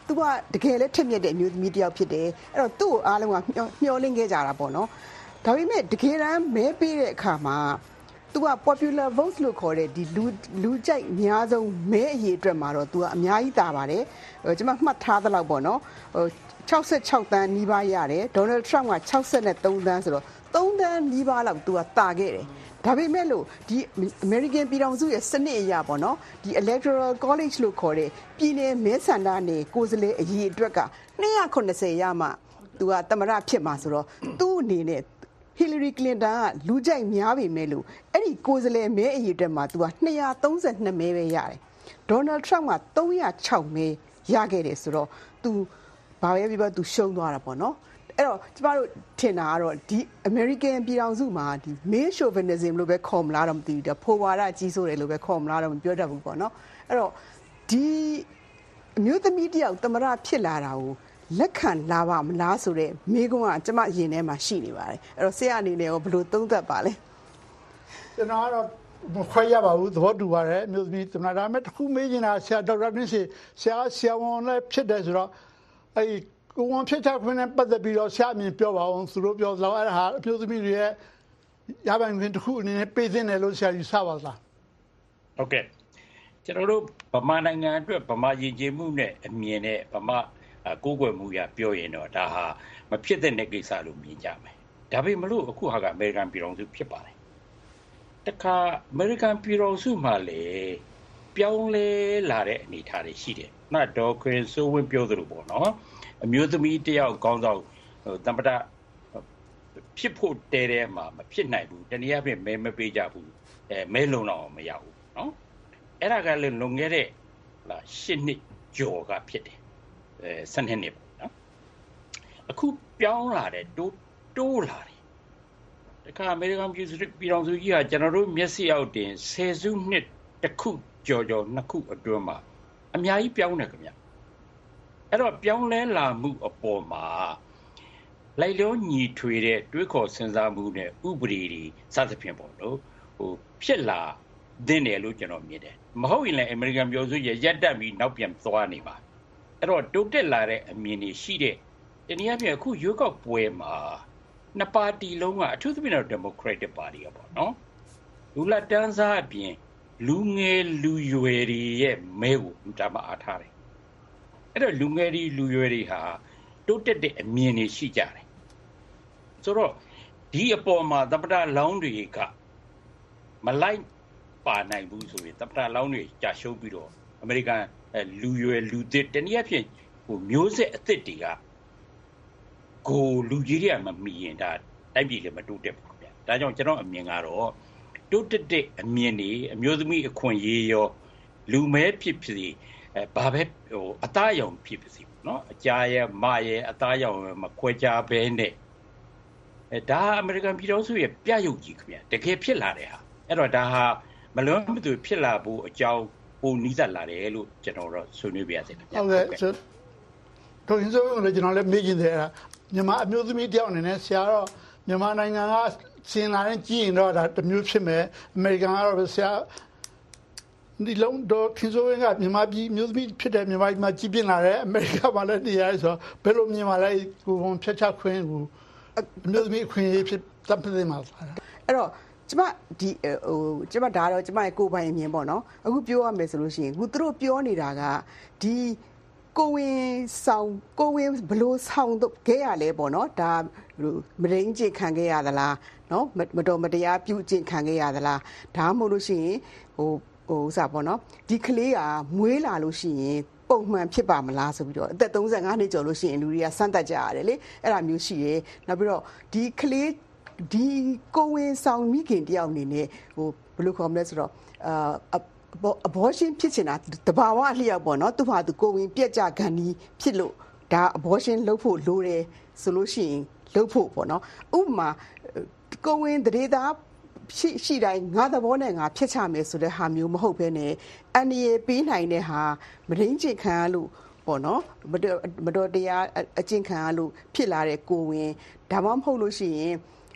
तू ကတကယ်လည်းထက်မြက်တဲ့အမျိုးသမီးတစ်ယောက်ဖြစ်တယ်အဲ့တော့သူ့ကိုအားလုံးကမျှော်လင့်ခဲ့ကြတာပေါ့နော်ဒါပေမဲ့တကယ်တမ်းမဲပေးတဲ့အခါမှာतू က popular vote လို့ခေါ်တဲ့ဒီလူလူကြိုက်အများဆုံးမဲအရေးအတွက်မှာတော့ तू ကအများကြီးတာပါတယ်ကျွန်မမှတ်ထားသလောက်ပေါ့နော်ဟိုsixty-sixသန်းနီးပါးရတယ်ဒေါ်နယ်ထရမ့်ကsixty-threeသန်းဆိုတော့threeသန်းနီးပါးလောက် तू ကတာခဲ့တယ်ဒါပေမဲ့လို့ဒီ American ပြည်ထောင်စုရဲ့စနစ်အရာပေါ့နော်ဒီ Electoral College လို့ခေါ်တဲ့ပြည်နယ်မဲဆန္ဒနယ်ကိုယ်စားလှယ်အရေးအတွက်ကtwo seventyရမှ तू ကသမ္မတဖြစ်မှာဆိုတော့သူ့အနေနဲ့Hillary Clinton ကလူကြိုက်များပေမဲ့လို့အဲ့ဒီကိုယ်စားလှယ်မဲအရေးအတွက်မှာ तू ကtwo thirty-twoမဲပဲရတယ်။ Donald Trump ကthree oh sixမဲရခဲ့တယ်ဆိုတော့ तू ဘာပဲပြော तू ရှုံးသွားတာပေါ့နော်။အဲ့တော့ကျမတို့ထင်တာကတော့ဒီ American ပြည်ထောင်စုမှာဒီ male chauvinism လို့ပဲခေါ်မလားတော့မသိဘူး။ဖိုဝါဒကြီးစိုးတယ်လို့ပဲခေါ်မလားတော့မပြောတတ်ဘူးပေါ့နော်။အဲ့တော့ဒီအမျိုးသမီးတယောက်သမ္မတဖြစ်လာတာကိုလက်ခံလာပါမလားဆိုတဲ့မိကုန်းကကျမရင်ထဲမှာရှိနေပါတယ်အဲ့တော့ဆရာအနေနဲ့ရောဘယ်လိုသုံးသပ်ပါလဲကျွန်တော်ကတော့မခွဲရပါဘူးသဘောတူပါတယ်အမျိုးသမီးသမ္မတဒါပေမဲ့တစ်ခုမေးချင်တာဆရာဒေါက်တာနင်းစီဆရာဆရာဝန်လည်းဖြစ်တယ်ဆိုတော့အဲ့ဒီကိုဝန်ဖြစ်တဲ့ခွင့်နဲ့ပတ်သက်ပြီးတော့ဆရာအမြင်ပြောပါအောင်သူတို့ပြောတော့အဲ့ဒါဟာအမျိုးသမီးတွေရဲ့ရပိုင်ခွင့်တစ်ခုအနေနဲ့ပေးသင့်တယ်လို့ဆရာယူဆပါလားဟုတ်ကဲ့ကျွန်တော်တို့ဗမာနိုင်ငံအတွက်ဗမာယဉ်ကျေးမှုနဲ့အမြင်နဲ့ဗမာကိုယ်ကွယ်မှုရပြောရင်တော့ဒါဟာမဖြစ်တဲ့ကိစ္စလို့မြင်ကြမယ်ဒါပေမဲ့လို့အခုဟာကအမေရိကန်ပြည်ထောင်စုဖြစ်ပါတယ်တခါအမေရိကန်ပြည်ထောင်စုမှာလေပြောင်းလဲလာတဲ့အနေအထားတွေရှိတယ်။နောက်ဒေါ်ခွင်စိုးဝင်းပြောသလိုပေါ့နော်အမျိုးသမီးတယောက်ကောင်းဆောင်သမ္မတဖြစ်ဖို့တဲတဲမှာမဖြစ်နိုင်ဘူးတနည်းအားဖြင့်မဲမပေးကြဘူးအဲမဲလုံတော့မရဘူးနော်အဲ့ဒါကလည်းလွန်ခဲ့တဲ့ဟာ၈နှစ်ကျော်ကဖြစ်တယ်အဲဆယ်နှစ်ပေါ့နော်အခုပြောင်းလာတဲ့တိုးတိုးလာတယ်တခါအမေရိကန်ပြည်ထောင်စုကြီးကကျွန်တော်တို့မျက်စိအောက်တင်ဆယ်စုနှစ်တစ်ခုကျော်ကျော်နှစ်ခုအတွင်းမှာအများကြီးပြောင်းတယ်ခင်ဗျအဲ့တော့ပြောင်းလဲလာမှုအပေါ်မှာလိုက်လုံးညီထွေတဲ့တွေးခေါ်စဉ်းစားမှုနဲ့ဥပဒေတွေစသဖြင့်ပေါ့နော်ဟိုဖြစ်လာတဲ့တယ်လို့ကျွန်တော်မြင်တယ်မဟုတ်ရင်လည်းအမေရိကန်ပြည်ထောင်စုရရက်တက်ပြီးနောက်ပြန်သွားနေပါအဲ့တော့တိုးတက်လာတဲ့အမြင်တွေရှိတဲ့တနည်းအားဖြင့်အခုရွေးကောက်ပွဲမှာနှစ်ပါတီလုံးကအထူးသဖြင့်တော့ Democratic Party อ่ะပေါ့နော်လူလာတန်းစားအပြင်လူငယ်လူရွယ်တွေရဲ့မဲကိုဒါမှအားထားတယ်အဲ့တော့လူငယ်တွေလူရွယ်တွေဟာတိုးတက်တဲ့အမြင်တွေရှိကြတယ်ဆိုတော့ဒီအပေါ်မှာသမ္မတလောင်းတွေကမလိုက်ပါနိုင်ဘူးဆိုရင်သမ္မတလောင်းတွေကြာရှုံးပြီးတော့အမေရိကန်လူရွယ်လူသစ်တနည်းအားဖြင့်ဟိုမျိုးဆက်အသစ်တွေကကိုလူကြီးတွေကမမီရင်ဒါတိုက်ပြည်လည်းမတိုးတက်ဘူးဗျာဒါကြောင့်ကျွန်တော်အမြင်ကတော့တိုးတက်တဲ့အမြင်တွေအမျိုးသမီးအခွင့်အရေးရောလူမဲဖြစ်ဖြစ်စီအဲဘာပဲဟိုအသားရောင်ဖြစ်ဖြစ်စီနော်အကြာရဲ့မရဲ့အသားရောင်မခွဲခြားဘဲနဲ့အဲဒါအမေရိကန်ပြည်ထောင်စုရဲ့ပြရုပ်ကြီးခင်ဗျာတကယ်ဖြစ်လာတဲ့ဟာအဲ့တော့ဒါဟာမလွန်မသွေဖြစ်လာဖို့အကြောင်းပုံနီးစပ်လာတယ်လို့ကျွန်တော်တို့ဆွေးနွေးပြရစေခင်ဗျာဟုတ်ကဲ့တို့ရင်းစိုးလည်းကျွန်တော်လည်းမေးချင်တယ်မြန်မာအမျိုးသမီးတယောက်အနေနဲ့ဆရာတော့မြန်မာနိုင်ငံကစင်လာရင်ကြည့်ရင်တော့ဒါတစ်မျိုးဖြစ်မယ်အမေရိကန်ကတော့ဆရာဒီလုံးတော့ခင်စိုးရင်ကမြန်မာပြည်မျိုးသမီးဖြစ်တဲ့မြန်မာပြည်မှာကြီးပြင်းလာတယ်အမေရိကန်မှာလည်းနေရတယ်ဆိုတော့ဘယ်လိုမြင်ပါလဲကိုယ်ဖြတ်ချခွင့်ကိုအမျိုးသမီးခွင့်ရေးဖြစ်တတ်တယ်မှာအဲ့တော့ကျမဒီဟိုကျမဒါတော့ကျမရဲ့ကိုယ်ပိုင်အမြင်ပေါ့နော်အခုပြောရမယ်ဆိုလို့ရှိရင်အခုသူတို့ပြောနေတာကဒီကိုဝင်ဆောင်ကိုဝင်ဘလို့ဆောင်တော့ခဲ့ရလဲပေါ့နော်ဒါမရင်းကျင်ခံခဲ့ရသလားနော်မတော်မတရားပြုကျင့်ခံခဲ့ရသလားဒါမှမဟုတ်လို့ရှိရင်ဟိုဟိုဥစားပေါ့နော်ဒီကလေးကမွေးလာလို့ရှိရင်ပုံမှန်ဖြစ်ပါမလားဆိုပြီးတော့အသက်thirty-fiveနှစ်ကျော်လို့ရှိရင်လူတွေကစမ်းသပ်ကြရတယ်လေအဲ့ဒါမျိုးရှိရဲနောက်ပြီးတော့ဒီကလေးဒီကိုဝင်ဆောင်မိခင်တယောက်အနေနဲ့ဟိုဘယ်လိုခေါ်မလဲဆိုတော့အာabortion ဖြစ်ချင်တာတဘာဝအလျောက်ပေါ့နော်သူ့ဟာသူကိုဝင်ပြက်ကြခံဒီဖြစ်လို့ဒါ abortion လုပ်ဖို့လိုတယ်ဆိုလို့ရှိရင်လုပ်ဖို့ပေါ့နော်ဥပမာကိုဝင်တရေသားရှိရှိတိုင်းငါသဘောနဲ့ငါဖြစ်ချမယ်ဆိုတဲ့ဟာမျိုးမဟုတ်ဘဲနဲ့အန်ဒီပေးနိုင်တဲ့ဟာမရင်းချင်ခံရလို့ပေါ့နော်မတော်မတော်တရားအကျင့်ခံရလို့ဖြစ်လာတဲ့ကိုဝင်ဒါမှမဟုတ်လို့ရှိရင်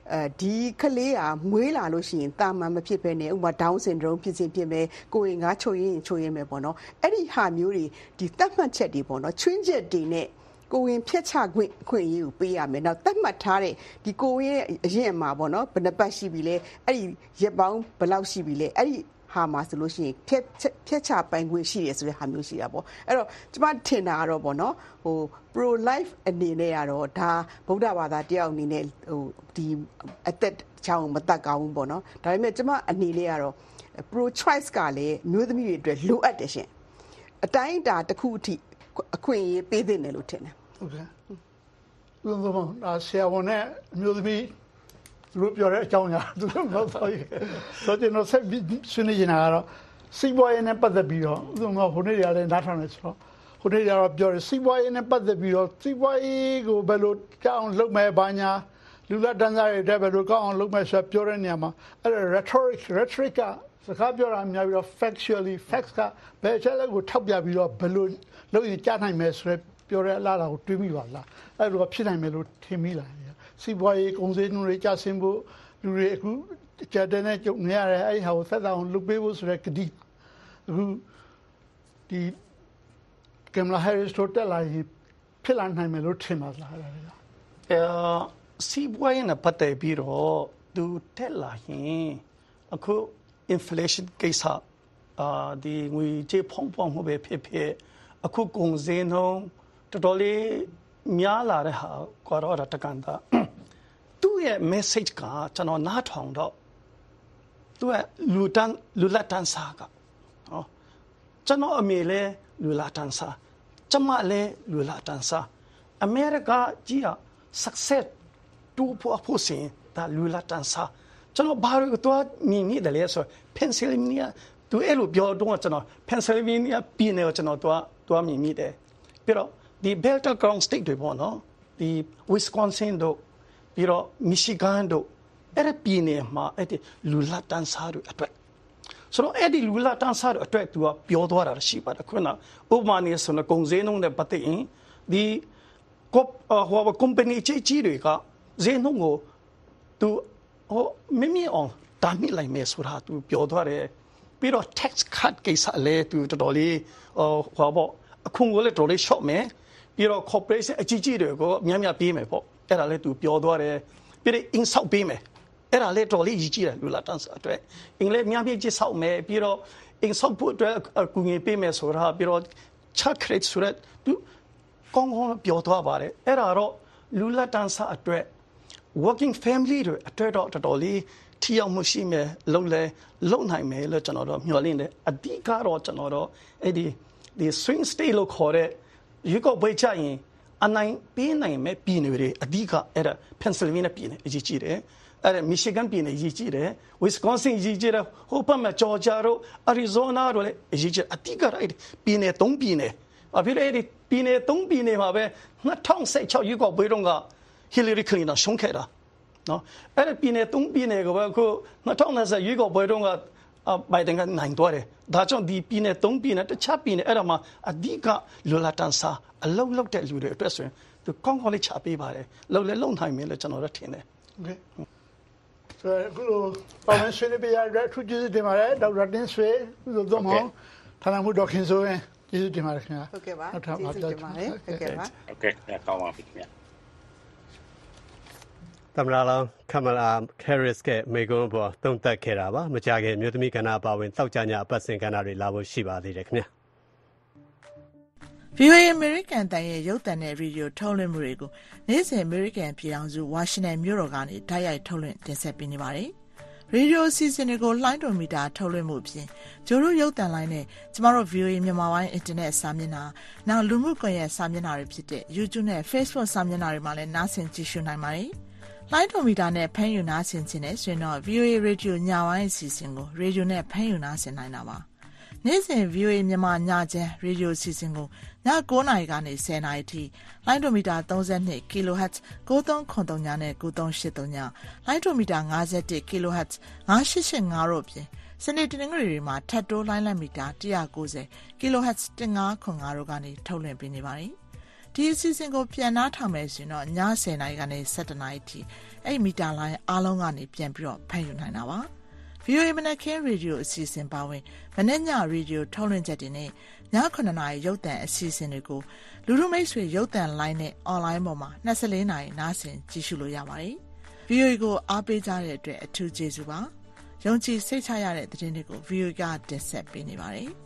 အဲဒီကလေးကမွေးလာလို့ရှိရင်တာမန်မဖြစ်ဘဲနဲ့ဥပမာ Down syndrome ဖြစ်စဉ်ဖြစ်မယ်ကိုယ်ငါချိုရင်ချိုရင်မယ်ပေါ့နော်အဲ့ဒီဟာမျိုးတွေဒီသတ်မှတ်ချက်တွေပေါ့နော်ချွင်းချက်တွေနဲ့ကိုဝင်ဖြတ်ချခွင့်အခွင့်အရေးကိုပေးရမယ်နောက်သတ်မှတ်ထားတဲ့ဒီကိုဝင်ရဲ့အရင်မှာပေါ့နော်ဘယ်နှပတ်ရှိပြီလဲအဲ့ဒီရက်ပေါင်းဘယ်လောက်ရှိပြီလဲအဲ့ဒီဟာမှာဆိုလို့ရှိရင်ဖြတ်ဖြတ်ချပိုင်ခွင့်ရှိရဆိုတဲ့ဟာမျိုးရှိတာပေါ့အဲ့တော့ကျမထင်တာကတော့ပေါ့နော်ဟို pro life အနေနဲ့ကတော့ဒါဗုဒ္ဓဘာသာတယောက်အနေနဲ့ဟိုဒီအသက်ချောင်းမတက်ကောင်းဘူးပေါ့နော်ဒါပေမဲ့ကျမအနေနဲ့ကတော့ pro choice ကလည်းမျိုးသမီးတွေအတွက်လိုအပ်တယ်ရှင်အတိုင်းအတာတစ်ခုအထိအခွင့်အရေးပေးသင့်တယ်လို့ထင်တယ်ဟုတ်ကဲ့ဘယ်လိုမှအဆရာဝန်နဲ့မျိုးသမီးသူတို့ပြောတဲ့အကြောင်းအရာသူတို့မဟုတ်ဘူးဆိုတော့ဆက်ဆွေးနွေးနေတာကတော့စီးပွားရေးနဲ့ပတ်သက်ပြီးတော့သူကဟိုနေ့ရတယ်နားထောင်နေဆိုတော့ဟိုနေ့ရတော့ပြောတယ်စီးပွားရေးနဲ့ပတ်သက်ပြီးတော့စီးပွားရေးကိုဘယ်လိုကြောင်းလုပ်မယ်ဘာညာလူလာတန်းစားတွေတဲ့ဘယ်လိုကောင်းအောင်လုပ်မယ်ဆိုပြောတဲ့နေရာမှာအဲ့ဒါ rhetoric rhetoric ကစကားပြောတာများပြီးတော့ factually facts ကဘယ်ချက်လက်ကိုထောက်ပြပြီးတော့ဘယ်လိုလုပ်ရင်ကြားနိုင်မယ်ဆိုရပြောတဲ့အလားအလာကိုတွေးမိပါလားအဲ့လိုဖြစ်နိုင်မယ်လို့ထင်မိလားစီးပွားရေးကုန်စည်နှုန်းတွေကျဆင်းဖို့လူတွေအခုကြတဲ့နဲ့ကြုံနေရတယ်အဲ့ဒီဟာကိုသက်သာအောင်လုပ်ပေးဖို့ဆိုတဲ့ကတိအခုဒီကမ်လာဟဲရစ်တို့တက်လာရင်ဖြစ်လာနိုင်မယ်လို့ထင်ပါလားအဲစီးပွားရေးနဲ့ပတ်သက်ပြီးတော့သူတက်လာရင်အခု inflation ကိစ္စအာဒီငွေကြေးဖုံးပေါင်းမှုပဲဖြစ်ဖြစ်အခုကုန်စည်နှုန်းတော်တော်လေးများလာတဲ့ဟာကတော့တကန်တာသူ့ရဲ့ message ကကျွန်တော်နားထောင်တော့သူကလူတန်းလူလက်တန်းစားကဟောကျွန်တော်အမေလည်းလူလက်တန်းစားကျမလည်းလူလက်တန်းစားအမေရိကကြီးက success တူဖို့ဖို့စင်ဒါလူလက်တန်းစားကျွန်တော်ဘာလို့တော့မြင်နေတယ်လဲဆို Pennsylvania သူအဲ့လိုပြောတော့ကျွန်တော် Pennsylvania ပြည်နယ်ကိုကျွန်တော်တော့တော့မြင်မိတယ်ပြီးတော့ဒီ Battleground State တွေပေါ့နော်ဒီ Wisconsin တို့ပြီးတော့ Michigan တို့အဲ့ဒီပြည်နယ်မှာအဲ့ဒီလူလာတန်းစားတွေအတွက်ဆိုတော့အဲ့ဒီလူလာတန်းစားတွေအတွက်သူကပြောသွားတာရှိပါတယ်ခုနဥပမာနေဆိုတော့ကုန်စည်နှုန်းနဲ့ပတ်သက်ရင်ဒီကောဟိုကုမ္ပဏီကြီးကြီးတွေကဈေးနှုန်းကိုသူဟိုမိမိအောင်တာမိလိုက်မယ်ဆိုတာသူပြောသွားတယ်ပြီးတော့ tax cut ကိစ္စလည်းသူတော်တော်လေးဟိုဟောပေါ့အခုကိုလည်းတော်တော်လေး short မယ်ပြီးတော့ corporation အကြီးကြီးတွေကိုများများပေးမယ်ပေါ့အဲ့ဒါလည်းသူပြောသွားတယ်ပြီးတော့ insult ပေးမယ်အဲ့ဒါလည်းတော်လေးကြီးကြီးတယ်လူလာတန်းစားအတွက်အင်္ဂလိပ်များပြည့်ကြီးဆောက်မယ်ပြီးတော့ insult ဖို့အတွက်ကူညီပေးမယ်ဆိုတာပြီးတော့ check rate ဆိုတဲ့သူကောင်းကောင်းပြောသွားပါတယ်အဲ့ဒါတော့လူလာတန်းစားအတွက် working family တွေအတွက်တော့တော်တော်လေးထီအောင်မှုရှိမယ်လုံလဲလုံနိုင်မယ်လို့ကျွန်တော်တို့မျှော်လင့်တယ်အဓိကတော့ကျွန်တော်တို့အဲ့ဒီဒီ swing state လို့ခေါ်တဲ့ရေကောက်ပွဲချရင်အနိုင်ပေးနိုင်မဲ့ပြည်နယ်တွေအဓိကအဲ့ဒါ Pennsylvania ပြည်နယ်အကြီးကြီးတယ်အဲ့ဒါ Michigan ပြည်နယ်အကြီးကြီးတယ် Wisconsin အကြီးကြီးတယ်ဟိုဘက်မှာ Georgia တို့ Arizona တို့လည်းအကြီးကြီးအဓိကအဲ့ဒီပြည်နယ်သုံးပြည်နယ်အဖြစ်အဲ့ဒီပြည်နယ်သုံးပြည်နယ်မှာပဲနှစ်ထောင်၁၆ရေကောက်ပွဲတုန်းက Hillary Clinton ရှုံးခဲ့တာနော်အဲ့ဒီပြည်နယ်သုံးပြည်နယ်ကပဲအခုနှစ်ထောင်၂၀ရေကောက်ပွဲတုန်းကဘိုင်ဒန်ကနိုင်သွားတယ်ဒါကြောင့်ဒီပြည်နယ်သုံးပြည်နယ်တခြားပြည်နယ်အဲ့ဒါမှာအဓိကလူလာတန်းစားအလုံးလုံးတဲ့လူတွေအတွက်ဆိုရင်သူကောင်းကောင်းလေးချပေးပါတယ်လုံးလဲလုံးနိုင်မယ်လို့ကျွန်တော်တို့ထင်တယ်โอเคဆိုတော့ပါမရှင်ပြရတဲ့သူကျေးဇူးတင်ပါတယ်ဒေါက်တာတင်ဆွေသူတို့တော့ဌာနမှူးဒေါက်ခင်စိုးရင်ကျေးဇူးတင်ပါတယ်ခင်ဗျာဟုတ်ကဲ့ပါကျေးဇူးတင်ပါတယ်ဟုတ်ကဲ့ပါโอเคကောင်းပါပြီခင်ဗျာသမ္မတလောင်းကမလာဟဲရစ်ကမေကွန်းပေါ်တုံ့တက်ခဲ့တာပါမကြခင်မြို့သမီးကဏ္ဍပါဝင်တောက်ကြညအပတ်စဉ်ကဏ္ဍတွေလာဖို့ရှိပါသေးတယ်ခင်ဗျာဗီအိုအေ American တန်ရဲ့ရုပ်သံနဲ့ရေဒီယိုထုတ်လွှင့်မှုတွေကိုနေ့စဉ် American ပြည်ထောင်စုဝါရှင်တန်မြို့တော်ကနေတိုက်ရိုက်ထုတ်လွှင့်တင်ဆက်ပေးနေပါတယ်။ရေဒီယိုအစီအစဉ်တွေကိုလိုင်းဒိုမီတာထုတ်လွှင့်မှုအပြင်ကျိုးတို့ရုပ်သံလိုင်းနဲ့ကျမတို့ ဗီအိုအေ မြန်မာပိုင်းအင်တာနက်စာမျက်နှာနောက်လူမှုကွန်ရက်စာမျက်နှာတွေဖြစ်တဲ့ YouTube နဲ့ Facebook စာမျက်နှာတွေမှာလည်းနားဆင်ကြည့်ရှုနိုင်ပါတယ်။လိုင်းဒိုမီတာနဲ့ဖမ်းယူနားဆင်ခြင်းနဲ့ဆိုရင်တော့ ဗီအိုအေ ရေဒီယိုညပိုင်းအစီအစဉ်ကိုရေဒီယိုနဲ့ဖမ်းယူနားဆင်နိုင်တာပါ။နေ့စဉ် ဗီအိုအေ မြန်မာညချမ်းရေဒီယိုအစီအစဉ်ကိုည၉နာရီကနေ၁၀နာရီထိလိုင်းဒိုမီတာ၃၂ kHz ၉၃၇၃ညနဲ့၉၃၈၃ညလိုင်းဒိုမီတာ၅၁ kHz ၅၈၈၅တို့ပြင်စနေတနင်္ဂနွေတွေမှာထပ်တိုးလိုင်းလက်မီတာ၁၉၀ kHz ၁၅၇၅တို့ကနေထုတ်လွှင့်ပေးနေပါတယ်။ဒီအစီအစဉ်ကိုပြန်နှားထောင်မယ်ဆိုရင်တော့ညဆယ်နာရီကနေဆယ်တစ်နာရီထိအဲ့မီတာလိုင်းအားလုံးကနေပြန်ပြီးတော့ဖန်ယူနိုင်တာပါ။ ဗွီအိုအေ မနက်ခင်းရေဒီယိုအစီအစဉ်ပါဝင်မနေ့ညရေဒီယိုထုတ်လွှင့်ချက်တွေနဲ့ညခုနှစ်နာရီရုပ်သံအစီအစဉ်တွေကိုလူလူမိတ်ဆွေရုပ်သံလိုင်းနဲ့အွန်လိုင်းပေါ်မှာ၂၄နာရီနားဆင်ကြည့်ရှုလို့ရပါတယ်။ ဗွီအိုအေကိုအားပေးကြတဲ့အတွက်အထူးကျေးဇူးပါ။ယုံကြည်စိတ်ချရတဲ့သတင်းတွေကို ဗွီအိုအေကတင်ဆက်ပေးနေပါတယ်။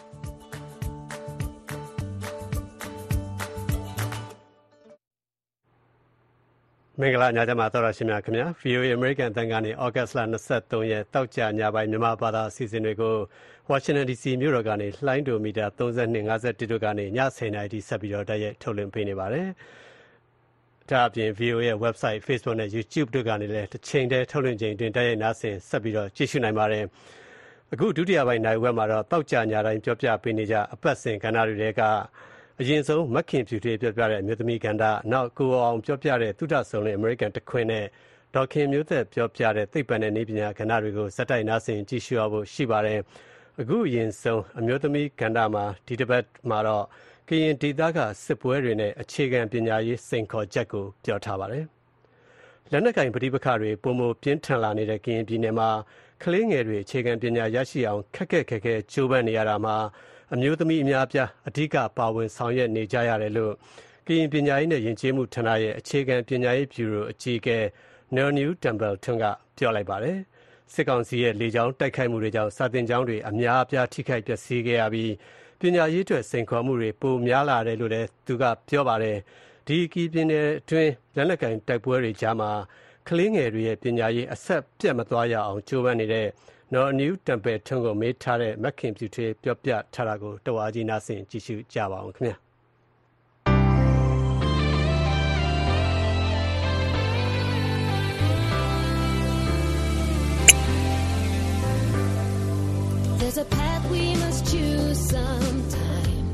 မင်္ဂလာညချမ်းပါသောရရှိမြခင်ဗျာ ဗွီအိုအေ American အသံကနေဩဂတ်စ်လ၂၃ရက်တောက်ကြညပိုင်းမြန်မာဘာသာအစီအစဉ်တွေကိုဝါရှင်တန် ဒီစီ မြို့တော်ကနေလှိုင်းဒိုမီတာသုံး၂ ၅၁တို့ကနေညဆယ်နာရီထိဆက်ပြီးတော့တိုက်ရိုက်ထုတ်လွှင့်ပေးနေပါတယ်။ဒါအပြင် ဗွီအိုအေ ရဲ့ website Facebook နဲ့ YouTube တို့ကနေလည်းတစ်ချိန်တည်းထုတ်လွှင့်ချိန်တွင်တိုက်ရိုက်နားဆင်ဆက်ပြီးတော့ကြည့်ရှုနိုင်ပါတယ်။အခုဒုတိယပိုင်းနိုင်ဝက်မှာတော့တောက်ကြညတိုင်းပြောပြပေးနေကြအပတ်စဉ်ကဏ္ဍတွေကအရင်ဆုံးမခင်ဖြူတွေပြောပြတဲ့အမျိုးသမီးကဏ္ဍနောက်ကိုအောင်ပြောပြတဲ့သုဒ္ဓဆုံလင်အမေရိကန်တခွင်နဲ့ဒေါခင်မျိုးသက်ပြောပြတဲ့သိပ္ပံနဲ့နည်းပညာကဏ္ဍတွေကိုစက်တိုက်နားဆင်ကြည့်ရှုရဖို့ရှိပါတယ်အခုအရင်ဆုံးအမျိုးသမီးကဏ္ဍမှာဒီတစ်ပတ်မှာတော့ကရင်ဒေသကစစ်ပွဲတွေနဲ့အခြေခံပညာရေးစိန်ခေါ်ချက်ကိုပြောထားပါတယ်လက်နက်ကင်ပဋိပက္ခတွေပုံမပြင်းထန်လာနေတဲ့ကရင်ပြည်နယ်မှာကလေးငယ်တွေအခြေခံပညာရရှိအောင်ခက်ခက်ခဲခဲကြိုးပမ်းနေရတာမှာအမျိုးသမီးအများအပြားအဓိကပါဝင်ဆောင်ရွက်နေကြရတယ်လို့ကရင်ပညာရေးနဲ့ယဉ်ကျေးမှုဌာနရဲ့အခြေခံပညာရေးဗျူရိုအကြီးအကဲ Neil Templeton ကပြောလိုက်ပါတယ်။စစ်ကောင်စီရဲ့လေကြောင်းတိုက်ခိုက်မှုတွေကြောင့်စာသင်ကျောင်းတွေအများအပြားထိခိုက်ပျက်စီးခဲ့ရပြီးပညာရေးအတွက်စိန်ခေါ်မှုတွေပိုများလာတယ်လို့လည်းသူကပြောပါတယ်။ဒီကီပြည်နယ်အတွင်းလက်နက်ကင်တိုက်ပွဲတွေကြားမှာကလေးငယ်တွေရဲ့ပညာရေးအဆက်ပြတ်မသွားရအောင်ကြိုးပမ်းနေတဲ့နော်နျူတမ်ပယ်ထွန်းကိုမေးထားတဲ့မက်ခင်ဖြူထွေးပြောပြထားတာကိုတဝါကြီးနားဆင်ကြည့်ရှုကြပါအောင်ခင်ဗျာ There's a path we must choose sometime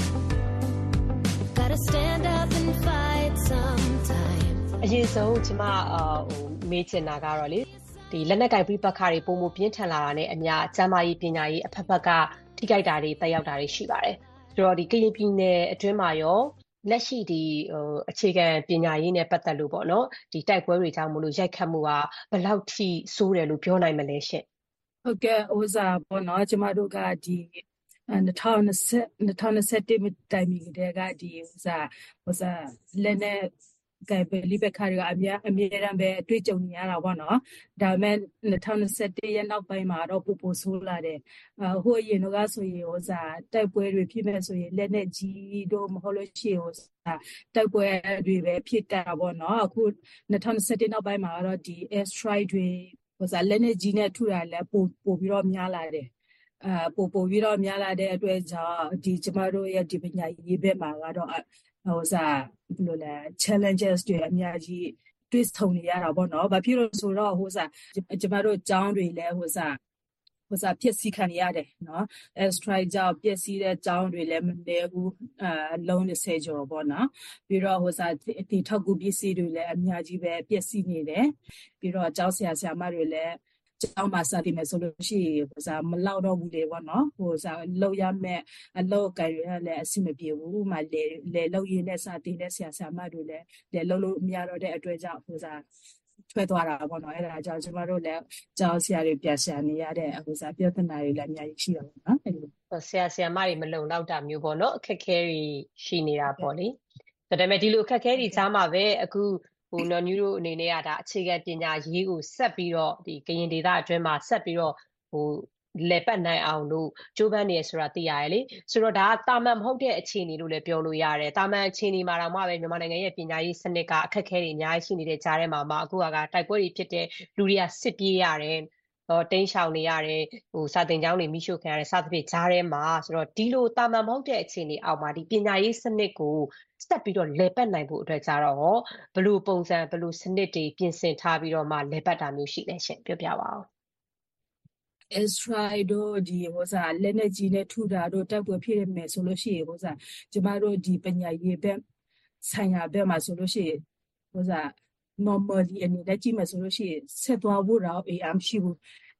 Gotta stand up and fight sometime အရင်ဆုံးကျွန်မအာဟိုမေးချင်တာကတော့လေဒီလက်နက်ကင်ပြပခါတွေပုံမပြင်းထန်လာတာနဲ့အများကျန်းမာရေးပညာရေးအဖက်ဖက်ကထိခိုက်တာတွေတက်ရောက်တာတွေရှိပါတယ်ဆိုတော့ဒီကရင်ပြည်နယ်အတွင်းမှာရောလက်ရှိဒီဟိုအခြေခံပညာရေးနဲ့ပတ်သက်လို့ပေါ့နော်ဒီတိုက်ပွဲတွေကြောင့်မလို့ရိုက်ခတ်မှုကဘယ်လောက်ထိဆိုးတယ်လို့ပြောနိုင်မလဲရှင့်ဟုတ်ကဲ့ဥစားပေါ့နော်ကျမတို့ကဒီ၂၀၂၀ ၂၀၂၁တိုင်မီတဲ့ကဒီဥစားဥစားလက်နဲ့ကဲပဲလိဘခါရအများအမြဲတမ်းပဲအတွေ့အကြုံနေရတာပေါ့နော်ဒါပေမဲ့၂၀၂၁ရဲ့နောက်ပိုင်းမှာတော့ပိုပိုဆိုးလာတယ်အဟိုအရင်ကဆိုရင်ဥစားတိုက်ပွဲတွေဖြစ်မဲ့ဆိုရင်လက်နဲ့ကြီးတို့မဟုတ်လို့ရှိရင်ဥစားတိုက်ပွဲတွေပဲဖြစ်တာပေါ့နော်အခု၂၀၂၁နောက်ပိုင်းမှာတော့ဒီ air strike တွေဥစားလက်နဲ့ကြီးနဲ့ထူတာလည်းပိုပိုပြီးတော့များလာတယ်အာပိုပိုပြီးတော့များလာတဲ့အတွက်ကြောင့်ဒီကျမတို့ရဲ့ဒီပညာရေးဘက်မှာကတော့ဟိုစားဘယ်လိုလဲ challenges တွေအများကြီးတွေ့ဆုံနေရတာပေါ့နော်ဘာဖြစ်လို့ဆိုတော့ဟိုစားကျမတို့ကျောင်းတွေလည်းဟိုစားဟိုစားပြည့်စည်ခံရတယ်နော် strike ကြောင့်ပြည့်စည်တဲ့ကျောင်းတွေလည်းမနေဘူးအလုံး၂၀ကျော်ပေါ့နော်ပြီးတော့ဟိုစားဒီထောက်ကူပစ္စည်းတွေလည်းအများကြီးပဲပြည့်စည်နေတယ်ပြီးတော့ကျောင်းဆရာဆရာမတွေလည်းကျောင်းမှာစတင်မယ်ဆိုလို့ရှိရင်ဟိုစားမလောက်တော့ဘူးလေပေါ့နော်ဟိုစားလောက်ရမဲ့အလောက်ကိုင်ရလည်းအဆင်မပြေဘူးဥမာလေလေလောက်ရင်းနဲ့စတင်တဲ့ဆရာဆရာမတွေလည်းလေလောက်လို့မရတော့တဲ့အတွက်ကြောင့်ဟိုစားထွက်သွားတာပေါ့နော်အဲ့ဒါကြောင့်ကျမတို့လည်းကျောင်းဆရာတွေပြန်ရှာနေရတဲ့ဟိုစားပြဿနာတွေလည်းအများကြီးရှိတော့နော်အဲ့လိုဆရာဆရာမတွေမလုံလောက်တာမျိုးပေါ့နော်အခက်ခဲတွေရှိနေတာပေါ့လေဒါပေမဲ့ဒီလိုအခက်ခဲတွေကြားမှာပဲအခုဟိုနော်နျူတို့အနေနဲ့ကဒါအခြေခံပညာရေးကိုဆက်ပြီးတော့ဒီကရင်ဒေသအတွင်းမှာဆက်ပြီးတော့ဟိုလေပတ်နိုင်အောင်လို့ကြိုးပမ်းနေရဆိုတာသိရတယ်လေဆိုတော့ဒါကတာမန်မဟုတ်တဲ့အခြေအနေလို့လည်းပြောလို့ရတယ်တာမန်အခြေအနေမှာတော့မှပဲမြန်မာနိုင်ငံရဲ့ပညာရေးစနစ်ကအခက်အခဲတွေအများကြီးရှိနေတဲ့ကြားထဲမှာမှအခုကတိုက်ပွဲတွေဖြစ်တဲ့လူတွေကစစ်ပြေးရတယ်ဟောတိန်းရှောင်နေရတယ်ဟိုစာသင်ကျောင်းတွေမိရှုခံရတယ်စသဖြင့်ကြားထဲမှာဆိုတော့ဒီလိုတာမန်မဟုတ်တဲ့အခြေအနေအောက်မှာဒီပညာရေးစနစ်ကိုဆက်ပြီးတော့လေပတ်နိုင်ဖို့အတွက်ကြတော့ဘယ်လိုပုံစံဘယ်လိုစနစ်တွေပြင်ဆင်ထားပြီးတော့မှလေပတ်တာမျိုးရှိလဲရှင်ပြောပြပါဦး strike တို့ဒီဟိုစားလက်နဲ့ကြီးနဲ့ထူတာတို့တက်ပွဲဖြစ်ရမယ်ဆိုလို့ရှိရင်ဟိုစားကျမတို့ဒီပညာရေးဘက်ဆိုင်ရာဘက်မှာဆိုလို့ရှိရင်ဟိုစား normally အနေနဲ့ကြည့်မယ်ဆိုလို့ရှိရင်ဆက်သွားဖို့တော့အများမရှိဘူး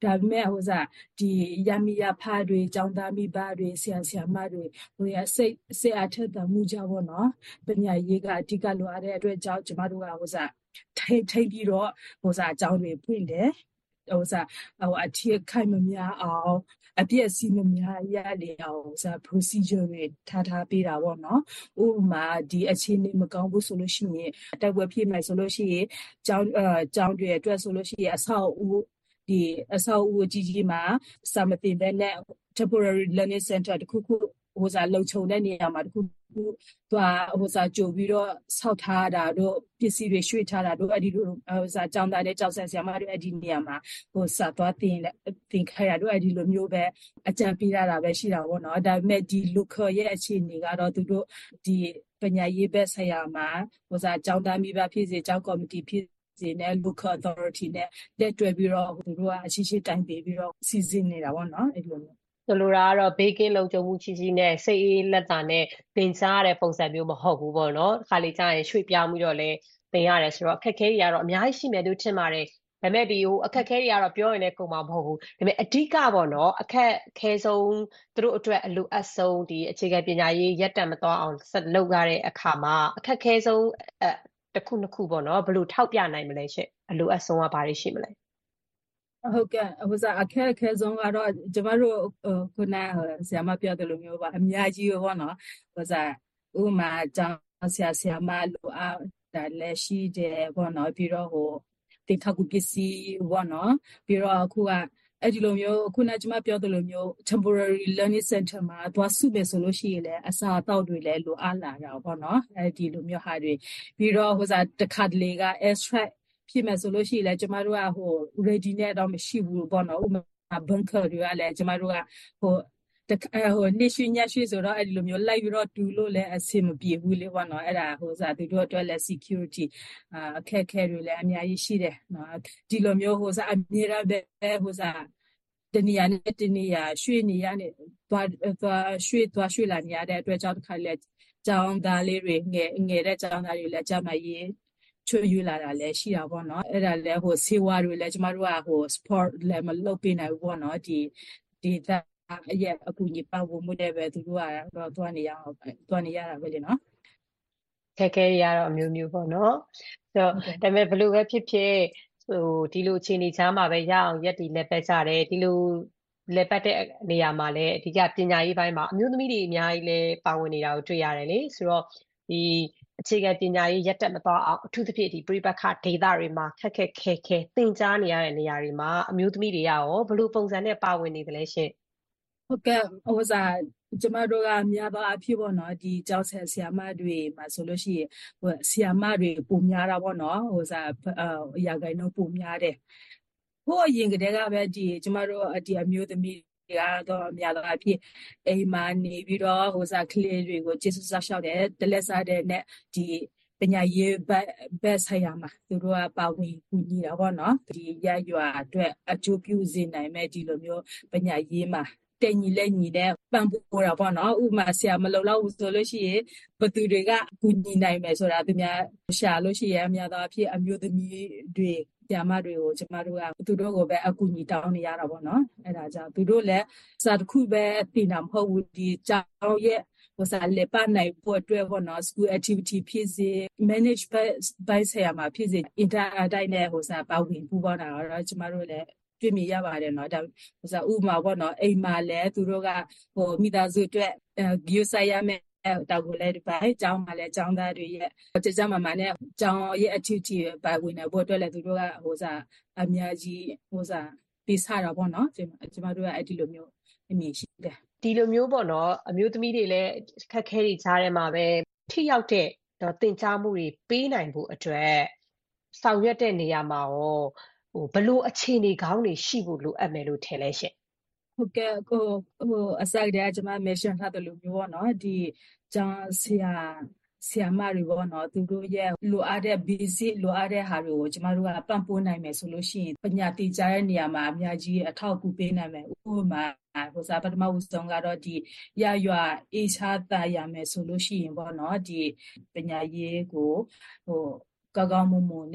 ဒါပေမဲ့ဟိုစားဒီရမီရဖားတွေចောင်းသားမိဘတွေဆရာဆရာမတွေဟိုရစိတ်စိတ်အထက်တမှုကြပေါ့နော်ပညာရေးကအဓိကလိုအပ်တဲ့အတွက်ကြောင့်ကျမတို့ကဟိုစားထိထိပြီးတော့ဟိုစားအကြောင်းတွေဖွင့်တယ်ဟိုစားဟိုအထီးခိုင်မများအောင်အပြည့်အစည်မများရလေအောင်ဟိုစား procedure တွေထားထားပေးတာပေါ့နော်ဥပမာဒီအခြေအနေမကောင်းဘူးဆိုလို့ရှိရင်တိုက်ပွဲဖြစ်မယ်ဆိုလို့ရှိရင်ကျောင်းအဲကျောင်းတွေအတွက်ဆိုလို့ရှိရင်အဆောက်အဦဒီအဆောက်အဦအကြီးကြီးမှာစာမတင်တဲ့နဲ့ temporary learning center တခုခုဟိုစားလုံခြုံတဲ့နေရာမှာတခုခုသူကဟိုစားကြိုပြီးတော့ဆောက်ထားတာတို့ပစ္စည်းတွေရွှေ့ထားတာတို့အဲ့ဒီလိုဟိုစားကျောင်းသားနဲ့ကျောင်းဆရာဆရာမတို့အဲ့ဒီနေရာမှာဟိုစားသွားတင်တင်ခိုင်းတာတို့အဲ့ဒီလိုမျိုးပဲအကြံပေးရတာပဲရှိတာပေါ့နော်ဒါပေမဲ့ဒီ local ရဲ့အခြေအနေကတော့သူတို့ဒီပညာရေးဘက်ဆရာမှာဟိုစားကျောင်းသားမိဘဖြစ်စေကျောင်းကော်မတီဖြစ်စေနဲ့ local authority နဲ့လက်တွဲပြီးတော့သူတို့ကအရှိရှိတိုင်ပေးပြီးတော့စီစဉ်နေတာပေါ့နော်အဲ့လိုမျိုးဆိုလိုတာကတော့ဘေးကင်းလုံခြုံမှုချီချီနဲ့စိတ်အေးလက်သာနဲ့သင်ကြားရတဲ့ပုံစံမျိုးမဟုတ်ဘူးပေါ့နော်ခါလေးကြာရင်ရွှေ့ပြောင်းပြီးတော့လဲသင်ရတယ်ဆိုတော့အခက်အခဲတွေကတော့အများကြီးရှိမယ်လို့ထင်ပါတယ်ဒါပေမဲ့ဒီဟိုအခက်အခဲတွေကတော့ပြောရင်လည်းကုန်မှာမဟုတ်ဘူးဒါပေမဲ့အဓိကပေါ့နော်အခက်အခဲဆုံးသူတို့အတွက်အလိုအပ်ဆုံးဒီအခြေခံပညာရေးရက်တံမသွားအောင်ဆက်လုပ်ရတဲ့အခါမှာအခက်အခဲဆုံးအတစ်ခုနှစ်ခုပေါ့နော်ဘယ်လိုထောက်ပြနိုင်မလဲရှင့်အလိုအပ်ဆုံးကဘာတွေရှိမလဲဟုတ်ကဲ့ဟိုစားအခက်အခဲဆုံးကတော့ကျမတို့ခုနဆရာမပြောတယ်လို့မျိုးပါအများကြီးပေါ့နော်ဟိုစားဥမာကျောင်းဆရာဆရာမလိုအပ်တာလည်းရှိတယ်ပေါ့နော်ပြီးတော့ဟိုတင်ထောက်ကူပစ္စည်းပေါ့နော်ပြီးတော့အခုကအဲ့ဒီလိုမျိုးခုနကျမပြောတယ်လို့မျိုး temporary learning center မှာသွားစုမယ်ဆိုလို့ရှိရင်လည်းအစာအသောက်တွေလည်းလိုအပ်လာတာပေါ့နော်အဲ့ဒီလိုမျိုးဟာတွေပြီးတော့ဟိုစားတစ်ခါတလေက extractဖြစ်မယ်ဆိုလို့ရှိရင်လည်းကျမတို့ကဟို ready နဲ့တော့မရှိဘူးပေါ့နော်ဥပမာ bunker တွေကလည်းကျမတို့ကဟိုတဟိုနေရွှေညရွှေဆိုတော့အဲ့ဒီလိုမျိုးလိုက်ပြီးတော့တူလို့လည်းအဆင်မပြေဘူးလေပေါ့နော်အဲ့ဒါဟိုစားသူတို့အတွက်လည်း security အခက်အခဲတွေလည်းအများကြီးရှိတယ်နော်ဒီလိုမျိုးဟိုစားအမြဲတမ်းပဲဟိုစားတနေရာနဲ့တနေရာရွှေ့နေရနဲ့သွားသွားရွှေ့သွားရွှေ့လာနေရတဲ့အတွက်ကြောင့်တစ်ခါလေကျောင်းသားလေးတွေငယ်ငယ်တဲ့ကျောင်းသားတွေလည်းကြမှာရေးချွေယူလာတာလည်းရှိတာပေါ့နော်အဲ့ဒါလည်းဟိုဆေးဝါးတွေလည်းကျမတို့ကဟို sport လည်းမလုပ်ပေးနိုင်ဘူးပေါ့နော်ဒီဒီအရဲ့အကူကြီးပတ်ဖို့မှုတဲ့ပဲသူတို့ကတော့သွားနေရအောင်သွားနေရတာပဲလေနော်ခက်ခဲရတော့အမျိုးမျိုးပေါ့နော်ဆိုတော့ဒါပေမဲ့ဘယ်လိုပဲဖြစ်ဖြစ်ဟိုဒီလိုအခြေအနေချားမှာပဲရအောင်ရက်တီလက်ပတ်ကြတယ်ဒီလိုလက်ပတ်တဲ့နေရာမှာလည်းအဓိကပညာရေးပိုင်းမှာအမျိုးသမီးတွေအများကြီးလည်းပါဝင်နေတာကိုတွေ့ရတယ်လေဆိုတော့ဒီအခြေခံပညာရေးရက်တက်မသွားအောင်အထူးသဖြင့်ဒီပြိပခဒေသတွေမှာခက်ခက်ခဲခဲသင်ကြားနေရတဲ့နေရာတွေမှာအမျိုးသမီးတွေရောဘယ်လိုပုံစံနဲ့ပါဝင်နေသလဲရှင်ဟုတ်ကဲ့ဟိုစားကျမတို့ကများသောအားဖြင့်ပေါ့နော်ဒီကျောင်းဆရာဆရာမတွေမှာဆိုလို့ရှိရင်ဟိုဆရာမတွေပုံများတာပေါ့နော်ဟိုစားအရာဂိုင်းတော့ပုံများတယ်ဟိုအရင်ကတည်းကပဲဒီကျမတို့ဒီအမျိုးသမီးတွေကတော့များသောအားဖြင့်အိမ်မှာနေပြီးတော့ဟိုစားကလေးတွေကိုကျေးဇူးစားရှောက်တယ်တလက်စားတဲ့နဲ့ဒီပညာရေးဘက်ဘက်ဆိုင်ရာမှာသူတို့ကပါဝင်ကူညီတာပေါ့နော်ဒီရရွာအတွက်အကျိုးပြုစေနိုင်မဲ့ဒီလိုမျိုးပညာရေးမှာတင်ညီလက်ညီတဲ့ပံ့ပိုးတာပေါ့နော်ဥပမာဆရာမလုံလောက်ဘူးဆိုလို့ရှိရင်ဘသူတွေကကူညီနိုင်မယ်ဆိုတာသူများရှာလို့ရှိရင်အများသောအဖြစ်အမျိုးသမီးတွေဆရာမတွေကိုကျမတို့ကသူတို့ကိုပဲအကူအညီတောင်းနေရတာပေါ့နော်အဲ့ဒါကြောင့်သူတို့လည်းစာတစ်ခုပဲတင်တာမဟုတ်ဘူးဒီကျောင်းရဲ့ဟိုစားလေပါနိုင်ဖို့အတွက်ပေါ့နော် school activity ဖြစ်စေ manage by ဆရာမဖြစ်စေ inter အတိုင်းနဲ့ဟိုစားပါဝင်ပူးပေါင်းတာတော့ကျမတို့လည်းတွေ့မြင်ရပါတယ်เนาะဒါဟိုစားဥပမာပေါ့နော်အိမ်မှာလည်းသူတို့ကဟိုမိသားစုအတွက်ဂရုစိုက်ရမယ်တောက်ကိုလည်းဒီပိုင်းကျောင်းမှာလည်းကျောင်းသားတွေရဲ့ကြကြမမနဲ့ကျောင်းရဲ့ activity ပါဝင်နေဖို့အတွက်လည်းသူတို့ကဟိုစားအများကြီးဟိုစားပေးစားတာပေါ့နော်ကျမတို့ကအဲ့ဒီလိုမျိုးအမြင်ရှိတယ်ဒီလိုမျိုးပေါ့နော်အမျိုးသမီးတွေလည်းခက်ခဲတွေကြားထဲမှာပဲထိရောက်တဲ့တော့သင်ကြားမှုတွေပေးနိုင်ဖို့အတွက်ဆောင်ရွက်တဲ့နေရာမှာရောဟိုဘလို့အခြေအနေကောင်းတွေရှိဖို့လိုအပ်မယ်လို့ထင်လဲရှင်ဟုတ်ကဲ့ကိုဟိုအစကတည်းကကျွန်မ mention ထားတယ်လို့မျိုးပေါ့နော်ဒီကျောင်းဆရာဆရာမတွေပေါ့နော်သူတို့ရဲ့လိုအပ်တဲ့ basic လိုအပ်တဲ့ဟာတွေကိုကျမတို့ကပံ့ပိုးနိုင်မယ်ဆိုလို့ရှိရင်ပညာသင်ကြားတဲ့နေရာမှာအများကြီးအထောက်အကူပေးနိုင်မယ်ဥပမာဟိုစားပထမဦးဆုံးကတော့ဒီရရွာအေးချာတာရမယ်ဆိုလို့ရှိရင်ပေါ့နော်ဒီပညာရေးကိုဟိုကောင်းကောင်းမွန်မွန်နဲ့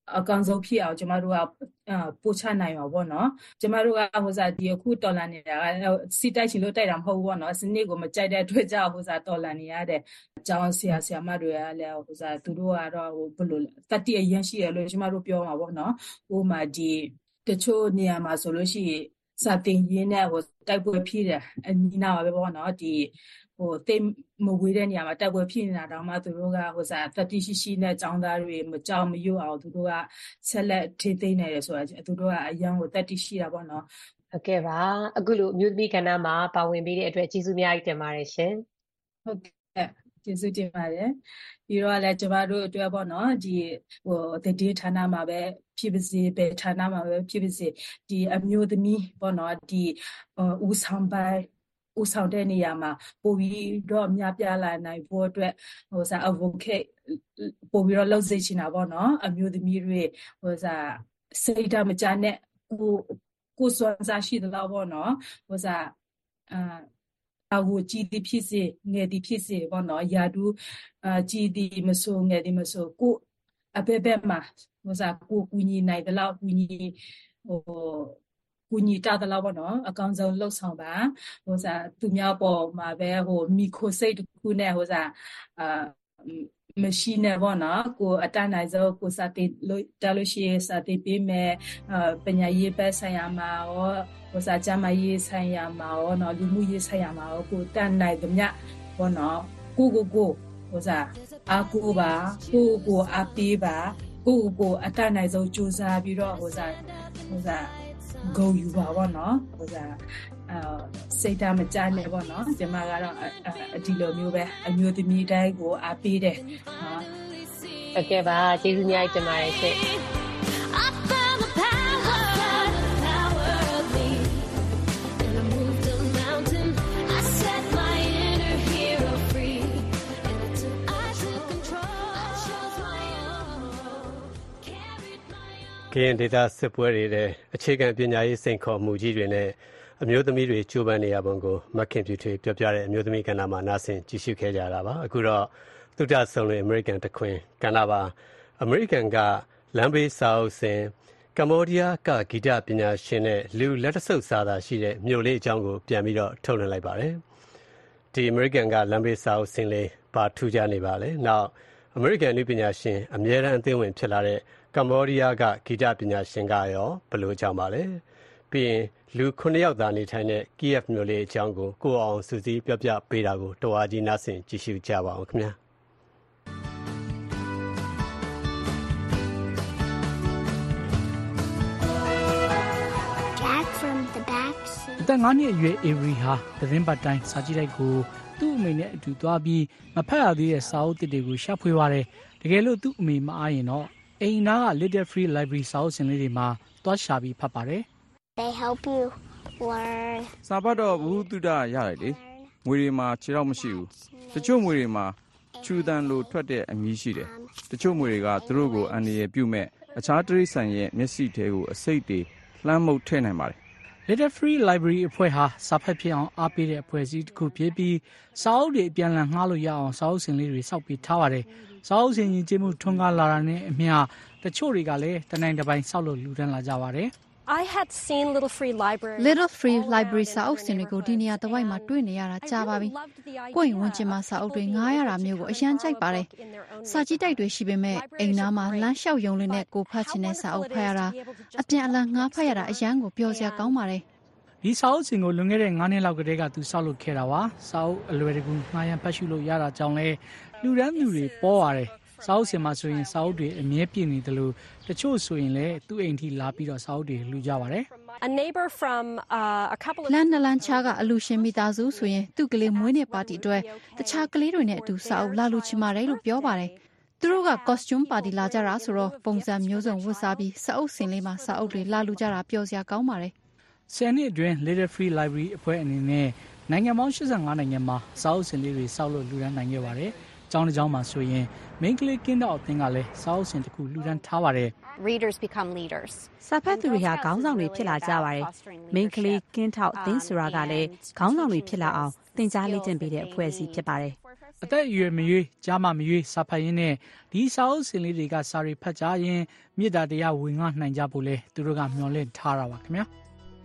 အကောင်ဆုံးဖြစ်အောင်ကျမတို့ကပို့ချနိုင်ပါဘောနော်ကျမတို့ကဟိုစားဒီအခုတော်လန်နေတာကစီတိုက်ချင်လို့တိုက်တာမဟုတ်ဘူးဘောနော်စနစ်ကိုမကြိုက်တဲ့အတွက်ကြောင့်ဟိုစားတော်လန်နေရတဲ့ကျောင်းဆရာဆရာမတွေကလည်းဟိုစားသူတို့ကတော့ဟိုဘယ်လိုတတိအရင်ရှိရလို့ကျမတို့ပြောမှာဘောနော်ဟိုမှာဒီတချို့နေရာမှာဆိုလို့ရှိရင်စာတင်ရင်းနဲ့ဟိုတိုက်ပွဲဖြစ်တယ်အနီးနားပါပဲဘောနော်ဒီဟိုတိတ်မဝေးတဲ့နေရာမှာတိုက်ပွဲဖြစ်နေတာတောင်မှသူတို့ကဟိုစားတတိရှိရှိနဲ့ចောင်းသားတွေမကြောက်မရွံ့အောင်သူတို့ကဆက်လက်ထိသိမ်းနေတယ်ဆိုတာသူတို့ကအရန်ကိုတတိရှိတာပေါ့နော်ဟုတ်ကဲ့ပါအခုလိုအမျိုးသမီးကဏ္ဍမှာပါဝင်ပေးတဲ့အတွက်ကျေးဇူးများကြီးတင်ပါတယ်ရှင်ဟုတ်ကဲ့ကျေးဇူးတင်ပါတယ်ပြီးတော့လည်းကျမတို့အတွက်ပေါ့နော်ဒီဟိုတတိဌာနမှာပဲဖြစ်ပါစေပဲဌာနမှာပဲဖြစ်ပါစေဒီအမျိုးသမီးပေါ့နော်ဒီဦးဆောင်ပိုင်းဦးဆောင်တဲ့နေရာမှာပိုပြီးတော့များပြားလာနိုင်ဖို့အတွက်ဟိုစား advocate ပိုပြီးတော့လုပ်စေချင်တာပေါ့နော်အမျိုးသမီးတွေဟိုစားစိတ်ဓာတ်မကျနဲ့ကိုကိုစွမ်းစားရှိသလားပေါ့နော်ဟိုစားအာအဝကြီးတိဖြစ်စေငယ်တိဖြစ်စေပေါ့နော်ယာဒူအာကြီးတိမဆိုးငယ်တိမဆိုးကိုအပေပေမှာဟိုစားကိုကူညီနိုင်သလားကူညီဟိုကူညီတာတလားပေါ့နော်အကောင်ဆုံးလှုပ်ဆောင်ပါဟိုစားသူများပေါ်မှာပဲဟိုမီခိုစိတ်တခုနဲ့ဟိုစားအာမရှိနဲ့ပေါ့နော်ကိုအတန်းနိုင်ဆုံးကိုစာတင်လို့တလို့ရှိရင်စာတင်ပေးမယ်အာပညာရေးပဲဆိုင်ရာမှာရောဟိုစားကျမရေးဆိုင်ရာမှာရောနော်လူမှုရေးဆိုင်ရာမှာရောကိုတန်းနိုင်သမျှပေါ့နော်ကိုကိုကိုဟိုစားအာကိုပါကိုကိုအပေးပါကိုကိုအတန်းနိုင်ဆုံးစူးစမ်းပြီးတော့ဟိုစားဟိုစားgo you ပါဘောနော်ဟိုစားအာစိတ်ဓာတ်မကျနဲ့ပေါ့နော်ဒီမှာကတော့ဒီလိုမျိုးပဲအမျိုးသမီးတိုင်းကိုအားပေးတယ်နော်ဟုတ်ကဲ့ပါကျေးဇူးများတင်ပါတယ်ရှင်ကရင်ဒေတာစစ်ပွဲတွေတဲ့အခြေခံပညာရေးစိန်ခေါ်မှုကြီးတွေနဲ့အမျိုးသမီးတွေကြိုးပမ်းနေရပုံကိုမခင်ပြူထွေပြောပြတဲ့အမျိုးသမီးကဏ္ဍမှာနားဆင်ကြည့်ရှုခဲ့ကြတာပါအခုတော့သုတဆုံလွင်အမေရိကန်တခွင်ကဏ္ဍပါအမေရိကန်ကလမ်းဘေးစာအုပ်စဉ်ကမ္ဘောဒီးယားကဂီတပညာရှင်နဲ့လူလက်တဆုပ်စာသာရှိတဲ့မြို့လေးအကြောင်းကိုပြန်ပြီးတော့ထုတ်လွှင့်လိုက်ပါတယ်ဒီအမေရိကန်ကလမ်းဘေးစာအုပ်စဉ်လေးပါထူးခြားနေပါလေနောက်အမေရိကန်လူပညာရှင်အမြဲတမ်းအသင်းဝင်ဖြစ်လာတဲ့ကမ္ဘောဒီးယားကဂီတပညာရှင်ကရောဘယ်လိုအကြောင်းပါလဲပြီးရင်လူခုနှစ်ယောက်သာနေထိုင်တဲ့ Kiev မြို့လေးအကြောင်းကိုကိုအောင်စုစည်းပြောပြပေးတာကိုတော်အားကြီးနားဆင်ကြည့်ရှုကြပါအောင်ခင်ဗျာအသက်ငါးနှစ်အရွယ်အေဗရီဟာသတင်းပတ်တိုင်းစာကြည့်လိုက်ကိုသူ့အမေနဲ့အတူသွားပြီးမဖတ်ရသေးတဲ့စာအုပ်တစ်တွေကိုရှာဖွေပါတယ်တကယ်လို့သူ့အမေမအားရင်တော့အိမ်နာက Little Free Library စာအုပ်စင်လေးတွေမှာသွားရှာပြီးဖတ်ပါတယ် They help you learn စာဖတ်တော့ဘုဟုတုတရတယ်လေငွေတွေမှာခြေတော့မရှိဘူးတချို့ငွေတွေမှာချူတန်လိုထွက်တဲ့အမည်ရှိတယ်တချို့ငွေတွေကသူတို့ကိုအန္တရာယ်ပြုမဲ့အခြားတိရစ္ဆာန်ရဲ့မျက်စိထဲကိုအစိတ်တွေလှမ်းမှုတ်ထည့်နိုင်ပါတယ် Little Free Library အဖွဲ့ဟာစာဖတ်ဖြစ်အောင်အားပေးတဲ့အဖွဲ့အစည်းတစ်ခုဖြစ်ပြီးစာအုပ်တွေအပြန်အလှန်ငှားလို့ရအောင်စာအုပ်စင်လေးတွေစောက်ပေးထားပါတယ်။စာအုပ်စင်ရင်ကျေးမှုထွန်းကားလာတာနဲ့အမျှတချို့တွေကလည်းတနိုင်တစ်ပိုင်းစောက်လို့လူတန်းလာကြပါတယ်။ I had seen Little Free Library Little Free Library စာအုပ်စင်တွေကိုဒီနေရာတစ်ဝိုက်မှာတွေ့နေရတာကြာပါပြီ။ကိုယ့်ရင်ဝင်ချင်မှစာအုပ်တွေငှားရတာမျိုးကိုအရန်ကြိုက်ပါတယ်။စာကြည့်တိုက်တွေရှိပေမဲ့အိမ်နာမှာလမ်းလျှောက်ရုံလေးနဲ့ကိုဖတ်ချင်တဲ့စာအုပ်ဖတ်ရတာအပြန်အလှန်ငှားဖတ်ရတာအရန်ကိုပျော်စရာကောင်းပါတယ်။ဒီစာအုပ်စင်ကိုလွန်ခဲ့တဲ့ငါးနှစ်လောက်ကတည်းကသူစောက်လုပ်ခဲ့တာပါစာအုပ်အလွယ်တကူငှားရမ်းဖတ်ရှုလို့ရတာကြောင့်လဲလူရမ်းလူတွေပေါ်ပါတယ်စာအုပ်စင်မှာဆိုရင်စာအုပ်တွေအမြဲပြည့်နေတယ်လို့တချို့ဆိုရင်လည်းသူ့အိမ်ထိလာပြီးတော့စာအုပ်တွေလူကြပါတယ် A neighbor from uh, a couple of လန်နလန်ချာကအလူရှင်မိသားစုဆိုရင်သူ့ကလေးမွေးနေ့ပါတီအတွက်တခြားကလေးတွေနဲ့အတူစာအုပ်လာလူချင်ပါတယ်လို့ပြောပါတယ်သူတို့က costume ပါတီလာကြတာဆိုတော့ပုံစံမျိုးစုံဝတ်စားပြီးစာအုပ်စင်လေးမှာစာအုပ်တွေလာလူကြတာပျော်စရာကောင်းပါတယ်ဆယ်နှစ်အတွင်း Little Free Library အဖွဲ့အနေနဲ့နိုင်ငံပေါင်းeighty-fiveနိုင်ငံမှာစာအုပ်စင်လေးတွေစောက်လို့လူတန်းနိုင်ခဲ့ပါတယ်။ကျောင်းတစ်ကျောင်းမှာဆိုရင် Main ကလေးကင်းတော့အသင်းကလည်းစာအုပ်စင်တစ်ခုလူတန်းထားပါတယ်။ Readers become leaders. စာဖတ်သူတွေဟာခေါင်းဆောင်တွေဖြစ်လာကြပါတယ်။ Main ကလေးကင်းထောက်အသင်းဆိုတာကလည်းခေါင်းဆောင်တွေဖြစ်လာအောင်သင်ကြားလေ့ကျင့်ပေးတဲ့အဖွဲ့အစည်းဖြစ်ပါတယ်အသက်အရွယ်မရွေးကြားမမရွေးစာဖတ်ရင်းနဲ့ဒီစာအုပ်စင်လေးတွေကစာရီဖတ်ကြရင်မေတ္တာတရားဝင်ငှနိုင်ကြဖို့လဲသူတို့ကမျှော်လင့်ထားတာပါခင်ဗျာ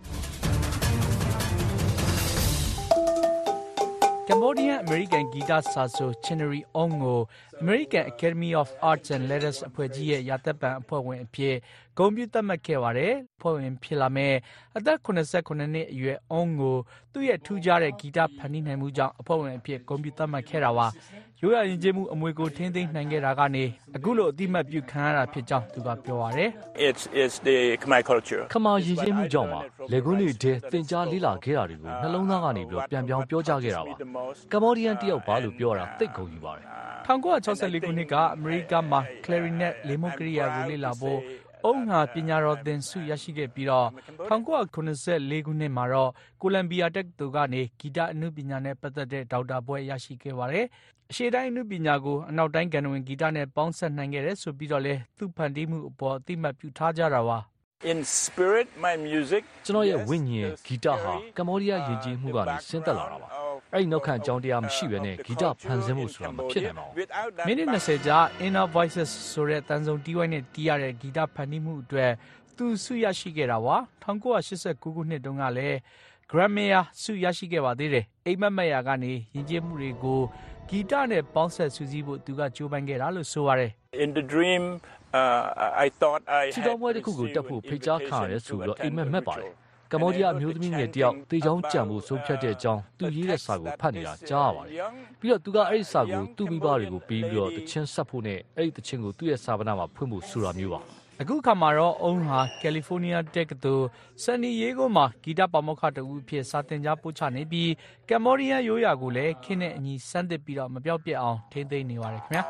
Cambodian American guitar စာဆို Chinnery Ong ကို American Academy of Arts and Letters အဖွဲ့ကြီးရဲ့ရာသက်ပံအဖွဲ့ဝင်အဖြစ်ဂုဏ်ပြုသတ်မှတ်ခဲ့ပါတယ်။အဖွဲ့ဝင်ဖြစ်လာမဲ့အသက်ခုနှစ်နှစ်အရွယ် Ong ကိုသူ့ရဲ့ထူးခြားတဲ့ဂီတဖန်တီးနိုင်မှုကြောင့်အဖွဲ့ဝင်အဖြစ်ဂုဏ်ပြုသတ်မှတ်ခဲ့တာပါ။ရိုးရာယဉ်ကျေးမှုအမွေကိုထိန်းသိမ်းနိုင်ခဲ့တာကနေအခုလိုအတိမတ်ပြုခံရတာဖြစ်ကြောင်းသူကပြောပါတယ်။ It's is the Khmer culture. ခမာယဉ်ကျေးမှုကြောင့်ပါ။လေကွန်းတွေထဲသင်ကြားလေးလာခဲ့တာတွေကိုနှလုံးသားကနေပြီးပြန်ပြောင်းပြောကြားခဲ့တာပါ။ကမ္ဘောဒီးယန်တယောက်ပါလို့ပြောတာသိတ်ကုန်ယူပါတယ်။၁၉၆၄ခုနှစ်ကအမေရိကမှာ clarinet လေမုတ်ကရိယာကိုလေ့လာဖို့အုံဟာပညာတော်သင်ဆုရရှိခဲ့ပြီးတော့၁၉၇၄ခုနှစ်မှာတော့ကိုလံဘီယာတက္ကသိုလ်ကနေဂီတအနုပညာနဲ့ပတ်သက်တဲ့ဒေါက်တာဘွဲ့ရရှိခဲ့ပါတယ်။အရှေ့တိုင်းအနုပညာကိုအနောက်တိုင်းကန်ဝင်ဂီတနဲ့ပေါင်းစပ်နိုင်ခဲ့တယ်ဆိုပြီးတော့လဲသူ့ဖန်တီးမှုအပေါ်အသိမှတ်ပြုထားကြတာပါ In spirit my music ကျွန်တော်ရဲ့ဝိညာဉ်ဂီတဟာကမ္ဘောဒီးယားယဉ်ကျေးမှုကနေဆင်းသက်လာတာပါအဲ့ဒီနောက်ခံအကြောင်းတရားမရှိဘဲနဲ့ဂီတဖန်ဆင်းမှုဆိုတာမဖြစ်နိုင်ပါဘူးမိနစ်၂၀ကြာ Inner Voices ဆိုတဲ့တန်ဆုံတီးဝိုင်းနဲ့တီးရတဲ့ဂီတဖန်တီးမှုအတွက်သူဆုရရှိခဲ့တာပါ၁၉၈၉ခုနှစ်တုန်းကလည်း Grammy ဆုရရှိခဲ့ပါသေးတယ်အိမ်မက်မက်ယာကနေယဉ်ကျေးမှုတွေကိုဂီတနဲ့ပေါင်းဆက်စုစည်းဖို့သူကကြိုးပမ်းခဲ့တာလို့ဆိုပါတယ် In the dream uh, I thought I ချီတော်ပွဲတစ်ခုကိုတက်ဖို့ဖိတ်ကြားခံရတယ်ဆိုပြီးတော့အိမ်မက်မက်ပါတယ်ကမ္ဘောဒီးယားအမျိုးသမီးငယ်တယောက်တေချောင်းကြံဖို့ဆုံးဖြတ်တဲ့အကြောင်းသူရေးတဲ့စာကိုဖတ်နေတာကြားရပါတယ်ပြီးတော့သူကအဲ့ဒီစာကိုသူ့မိဘတွေကိုပေးပြီးတော့တခြင်းဆက်ဖို့နဲ့အဲ့ဒီတခြင်းကိုသူ့ရဲ့စာပနာမှာဖွင့်ဖို့ဆိုတာမျိုးပါအခုခါမှာတော့အုံးဟာကယ်လီဖိုးနီးယားတက္ကသိုလ်ဆန်နီယေဂိုမှာဂီတပါမောက္ခတူအဖြစ်စာသင်ကြားပို့ချနေပြီးကမ္ဘောဒီးယားရိုးရာကိုလည်းခင်းတဲ့အညီစမ်းသစ်ပြီးတော့မပြောက်ပြက်အောင်ထိန်းသိမ်းနေပါတယ်ခင်ဗျာ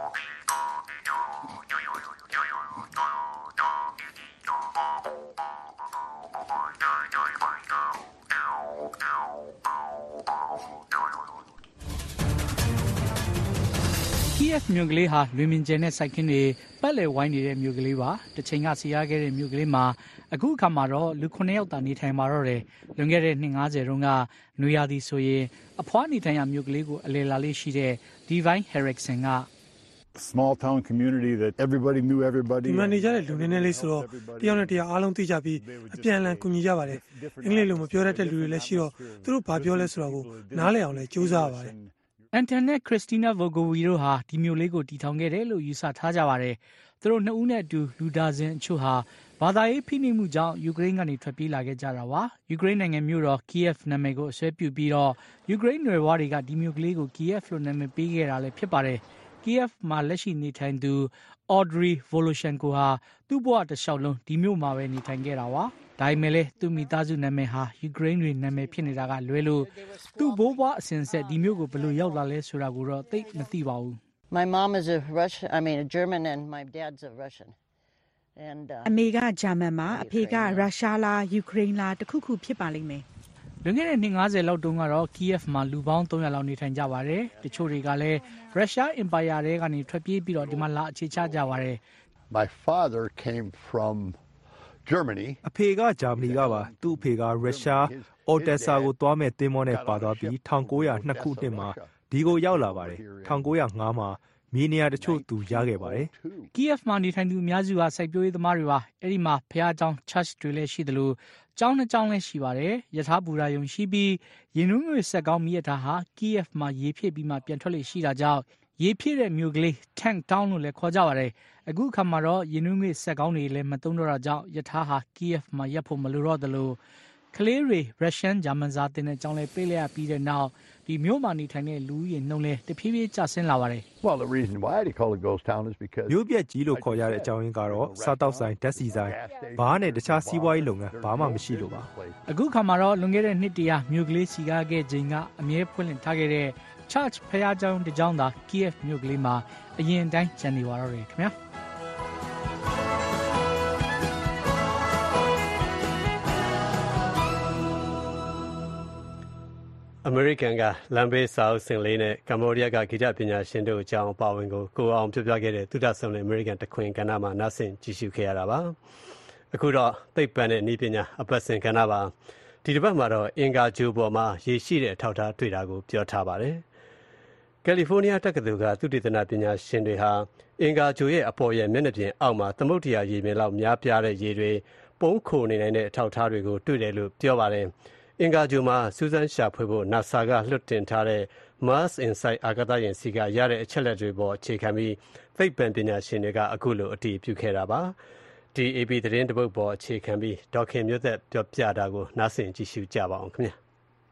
Kiev မြို့ကလေးဟာလွင်မြင်ကျယ်နဲ့စိုက်ခင်းတွေပတ်လည်ဝိုင်းနေတဲ့မြို့ကလေးပါတစ်ချိန်ကစီရခဲ့တဲ့မြို့ကလေးမှာအခုအခါမှာတော့လူခုနှစ်ယောက်သာနေထိုင်မှာတော့တယ်လွန်ခဲ့တဲ့နှစ်၅၀တုန်းကနွေရာသီဆိုရင်အဖွားနေထိုင်ရမြို့ကလေးကိုအလည်လာလေးရှိတဲ့ Divine Henriksen က small town community that everybody knew everybody ဒီမှာနေကြတဲ့လူနည်းနည်းလေးဆိုတော့တယောက်နဲ့တယောက်အားလုံးသိကြပြီးအပြန်အလှန်ကူညီကြပါတယ်အင်္ဂလိပ်လိုမပြောတတ်တဲ့လူတွေလည်းရှိတော့သူတို့ဘာပြောလဲဆိုတာကိုနားလည်အောင်လည်းကြိုးစားရပါတယ်အန်တန်နဲ့ခရစ်စတီနာဗိုဂိုဝီတို့ဟာဒီမျိုးလေးကိုတည်ထောင်ခဲ့တယ်လို့ယူဆထားကြပါတယ်။သူတို့နှစ်ဦးနဲ့အတူလူဒါဇင်အချို့ဟာဘာသာရေးဖိနှိပ်မှုကြောင့်ယူကရိန်းကနေထွက်ပြေးလာခဲ့ကြတာပါ။ယူကရိန်းနိုင်ငံမြို့တော် Kiev နာမည်ကိုအစွဲပြုပြီးတော့ယူကရိန်းနွယ်ဖွားတွေကဒီမျိုးကလေးကို Kiev လို့နာမည်ပေးခဲ့တာလည်းဖြစ်ပါတယ်။ Kiev မှာလက်ရှိနေထိုင်သူ Audrey Voloshenko ဟာသူ့ဘဝတစ်လျှောက်လုံးဒီမျိုးမှာပဲနေထိုင်ခဲ့တာပါ။ဒါပေမဲ့လည်းသူ့မိသားစုနာမည်ဟာယူကရိန်းတွေနာမည်ဖြစ်နေတာကလွဲလို့သူ့ဘိုးဘွားအစဉ်ဆက်ဒီမျိုးကိုဘယ်လိုရောက်လာလဲဆိုတာကိုတော့သိမသိပါဘူး My mom is a Russian I mean a German and my dad's a Russian and အမေကဂျာမန်ပါအဖေကရုရှားလားယူကရိန်းလားတခုခုဖြစ်ပါလိမ့်မယ်လွန်ခဲ့တဲ့နှစ်၅၀လောက်တုန်းကတော့ Kiev မှာလူပေါင်း၃၀၀လောက်နေထိုင်ကြပါတယ်တချို့တွေကလည်းရုရှားအင်ပါယာတွေကနေထွက်ပြေးပြီးတော့ဒီမှာလာအခြေချကြပါတယ် My father came from Germany အဖေကဂျာမနီကပါသူ့အဖေကရုရှားအော်တက်ဆာကိုတွားမဲ့သင်းမောနဲ့ပါသွားပြီး၁၉၀၂ခုနှစ်မှာဒီကိုရောက်လာပါတယ်၁၉၀၅မှာမြေနေရာတချို့သူရခဲ့ပါတယ် Kiev မှာနေထိုင်သူအများစုကစိုက်ပျိုးရေးသမားတွေပါအဲ့ဒီမှာဖျားเจ้า church တွေလည်းရှိတယ်လို့ကျောင်းနှစ်ကျောင်းလည်းရှိပါတယ်ယထာဘူရာယုံရှိပြီးရင်နွေးငွေဆက်ကောင်းမိရထားဟာ Kiev မှာရေဖြည့်ပြီးမှပြန်ထွက်လေရှိတာကြောင့်ရေဖြည့်တဲ့မြို့ကလေး Tank Town လို့လည်းခေါ်ကြပါတယ်အခုခါမှာတော့ရင်နွေးငွေဆက်ကောင်းတွေလည်းမသုံးတော့တာကြောင့်ယထာဟာ Kiev မှာရပ်ဖို့မလိုတော့တယ်လို့ကလေးတွေ Russian ဂျာမန်စာသင်တဲ့အကြောင်းလေးပြေးလိုက်ရပြီးတဲ့နောက်ဒီမြို့မှာနေထိုင်တဲ့လူကြီးနှုံလဲတဖြည်းဖြည်းကျဆင်းလာပါတယ် Well the reason why they call it ghost town is because မြို့ပြက်ကြီးလို့ခေါ်ရတဲ့အကြောင်းရင်းကတော့စားတောက်ဆိုင်ဓာတ်ဆီဆိုင်ဘားနဲ့တခြားစီးပွားရေးလုပ်ငန်းဘာမှမရှိလို့ပါအခုခါမှာတော့လွန်ခဲ့တဲ့နှစ်တရာမြို့ကလေးစီကားခဲ့ခြင်းကအမြဲဖွင့်လှစ်ထားခဲ့တဲ့ Church ဖျားကျောင်းတစ်ကျောင်းသာ Kiev မြို့ကလေးမှာအရင်တိုင်းကျန်နေပါတော့တယ်ခင်ဗျာအမေရိကန်ကလမ်းဘေးစာအုပ်စင်လေးနဲ့ကမ္ဘောဒီးယားကဂီတပညာရှင်တို့အကြောင်းပါဝင်ကိုကိုအောင်ပြောပြခဲ့တဲ့သုဒဆောင်တဲ့အမေရိကန်တခွင်ကဏ္ဍမှာနားဆင်ကြည့်ရှုခဲ့ရတာပါအခုတော့သိပ္ပံနဲ့နည်းပညာအပတ်စဉ်ကဏ္ဍပါဒီတစ်ပတ်မှာတော့အင်္ဂါဂျိုးပေါ်မှာရေရှိတဲ့အထောက်အထားတွေ့တာကိုပြောထားပါတယ်ကကယ်လီဖိုးနီးယားတက္ကသိုလ်ကသုတေသနပညာရှင်တွေဟာအင်္ဂါဂြိုဟ်ရဲ့အပေါ်ရဲ့မျက်နှာပြင်အောက်မှာသမုဒ္ဒရာရေပြင်လောက်များပြားတဲ့ရေတွေပုံခိုနေနိုင်တဲ့အထောက်အထားတွေကိုတွေ့တယ်လို့ပြောပါတယ်။အင်္ဂါဂြိုဟ်မှာစူးစမ်းရှာဖွေဖို့ NASA ကလွှတ်တင်ထားတဲ့ Mars Insight အာကာသယာဉ်စီကရတဲ့အချက်အလက်တွေပေါ်အခြေခံပြီးသိပ္ပံပညာရှင်တွေကအခုလိုအတည်ပြုခဲ့တာပါ။ဒီ အေ ပီ သတင်းတစ်ပုဒ်ပေါ်အခြေခံပြီးဒေါက်ခင်မျိုးသက်ပြောပြတာကိုနားဆင်ကြည့်ရှုကြပါအောင်ခင်ဗျာ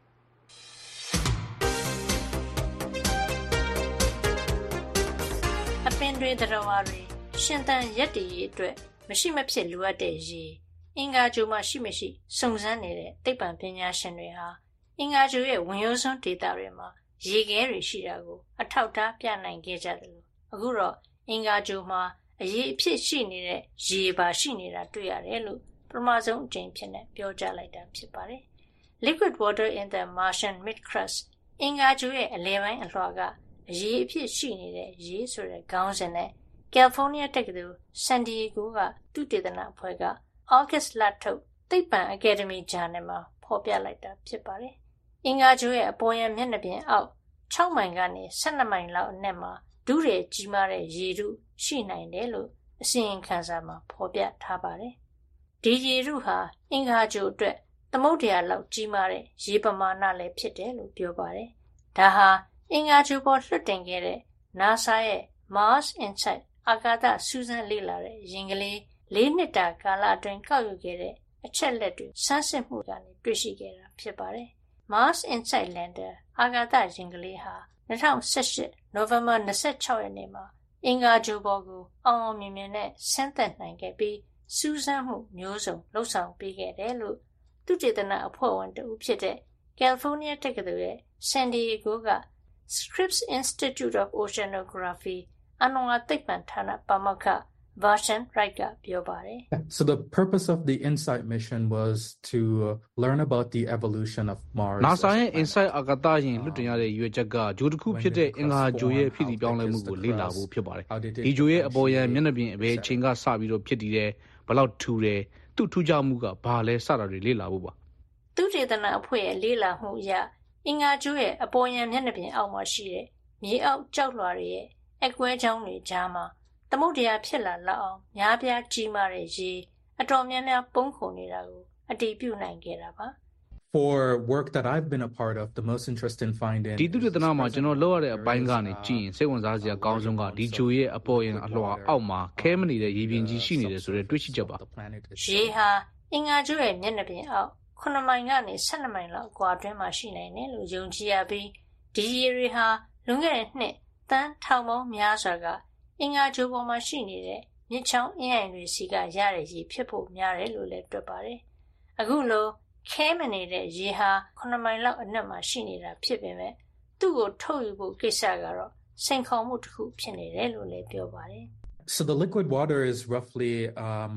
။အပင်တွေသတ္တဝါတွေရှင်သန်ရက်တည်ရေးအတွက်မရှိမဖြစ်လိုအပ်တဲ့ရေအင်္ဂါဂြိုဟ်မှာရှိမရှိစုံစမ်းနေတဲ့သိပ္ပံပညာရှင်တွေဟာအင်္ဂါဂြိုဟ်ရဲ့ဝင်ရိုးစွန်းဒေသတွေမှာရေခဲတွေရှိတာကိုအထောက်ထားပြနိုင်ခဲ့ကြတယ်လို့အခုတော့အင်္ဂါဂြိုဟ်မှာအရေးအဖြစ်ရှိနေတဲ့ရေပါရှိနေတာတွေ့ရတယ်လို့ပထမဆုံးအကြိမ်ဖြစ်နေပြောကြားလိုက်တာဖြစ်ပါတယ်။ Liquid water in the Martian midcrust အင်္ဂါဂြိုဟ်ရဲ့အလယ်ပိုင်းအလွှာကအရေးအဖြစ်ရှိနေတဲ့ရေဆိုတဲ့ခေါင်းစဉ်နဲ့ကယ်လီဖိုးနီးယားတက္ကသိုလ်ဆန်ဒီယေဂိုကသုတေသနအဖွဲ့ကဩဂတ်လထုတ်သိပ္ပံအကယ်ဒမီဂျာနယ်မှာဖော်ပြလိုက်တာဖြစ်ပါတယ်။အင်္ဂါဂြိုဟ်ရဲ့အပေါ်ယံမျက်နှာပြင်အောက်၆မိုင်ကနေ၁၂မိုင်လောက်အနက်မှာဒုရဲကြီးမားတဲ့ရေထုရှိနိုင်တယ်လို့အစီရင်ခံစာမှာဖော်ပြထားပါတယ်။ဒီရေထုဟာအင်္ဂါဂြိုဟ်အတွက်သမုဒ္ဒရာလောက်ကြီးမားတဲ့ရေပမာဏလည်းဖြစ်တယ်လို့ပြောပါတယ်။ဒါဟာအင်္ဂါဂြိုဟ်ပေါ်လွှတ်တင်ခဲ့တဲ့ NASA ရဲ့ Mars Insight အာကာသစူးစမ်းလေ့လာတဲ့ယာဉ်ကလေးလေးနှစ်တာကာလအတွင်းကောက်ယူခဲ့တဲ့အချက်လက်တွေဆန်းစစ်မှုကနေတွေ့ရှိခဲ့တာဖြစ်ပါတယ်။ Mars Insight Lander အာကာသယာဉ်ကလေးဟာ၂၀၁၈နိုဝင်ဘာ၂၆ရက်နေ့မှာအင်္ဂါဂြိုဟ်ပေါ်ကိုအောင်အောင်မြင်မြင်နဲ့ဆင်းသက်နိုင်ခဲ့ပြီးစူးစမ်းမှုမျိုးစုံလှုပ်ဆောင်ပေးခဲ့တယ်လို့သုတေသနအဖွဲ့ဝင်တဦးဖြစ်တဲ့ကယ်လီဖိုးနီးယားတက္ကသိုလ်ရဲ့ဆန်ဒီယေဂိုက Scripps Institute of Oceanography အနုငါသိပ္ပံဌာနပါမောက္ခVarshan Wright ကပြောပါတယ် So the purpose of the InSight mission was to learn about the evolution of Mars. NASA ရဲ့ InSight အာကာသယာဉ်လွှတ်တင်ရတဲ့ရွေးချက်ကဂြိုဟ်တစ်ခုဖြစ်တဲ့အင်္ဂါဂြိုဟ်ရဲ့ဖြစ်တည်ပြောင်းလဲမှုကိုလေ့လာဖို့ဖြစ်ပါတယ်။ဒီဂြိုဟ်ရဲ့အပေါ်ယံမျက်နှာပြင်အဘယ်အချိန်ကစပြီးတော့ဖြစ်တည်တယ်ဘယ်လောက်ထူတယ်သူ့ထူးခြားမှုကဘာလဲစတာတွေလေ့လာဖို့ပါ။သုတေသနအဖွဲ့ရဲ့လေ့လာမှုအရအင်္ဂါဂြိုဟ်ရဲ့အပေါ်ယံမျက်နှာပြင်အောက်မှာရှိတဲ့မြေအောက်ကျောက်လွှာတွေရဲ့အကွဲကြောင်းတွေကြားမှာသမုဒ္ဒရာဖြစ်လာလောက်အောင်များပြားကြီးမားတဲ့ရေအတော်များများပုံခုန်နေတာကိုအတည်ပြုနိုင်ခဲ့တာပါ For work that I've been a part of the most interesting finding ဒီသုတေသနမှာကျွန်တော်လုပ်ရတဲ့အပိုင်းကနေကြည့်ရင်စိတ်ဝင်စားစရာကောင်းဆုံးကဒီဂြိုဟ်ရဲ့အပေါ်ယံအလွှာအောက်မှာခဲမနေတဲ့ရေပြင်ကြီးရှိနေတယ်ဆိုတဲ့တွေ့ရှိချက်ပါရေဟာအင်္ဂါဂြိုဟ်ရဲ့မျက်နှာပြင်အောက်9မိုင်ကနေ12မိုင်လောက်အကွာအတွင်းမှာရှိနိုင်တယ်လို့ယုံကြည်ရပြီးဒီရေတွေဟာလွန်ခဲ့တဲ့နှစ်တန်းထောင်ပေါင်းများစွာကအင်္ဂါဂြိုဟ်ပေါ်မှာရှိနေတဲ့မြစ်ချောင်းအင်းအိုင်တွေစီကရတဲ့ရေဖြစ်ဖို့များတယ်လို့လည်းတွက်ပါတယ်။အခုလိုခဲမနေတဲ့ရေဟာ9မိုင်လောက်အနက်မှာရှိနေတာဖြစ်ပေမဲ့သူ့ကိုထုတ်ယူဖို့ကိစ္စကတော့စိန်ခေါ်မှုတစ်ခုဖြစ်နေတယ်လို့လည်းပြောပါတယ်။ So the liquid water is roughly um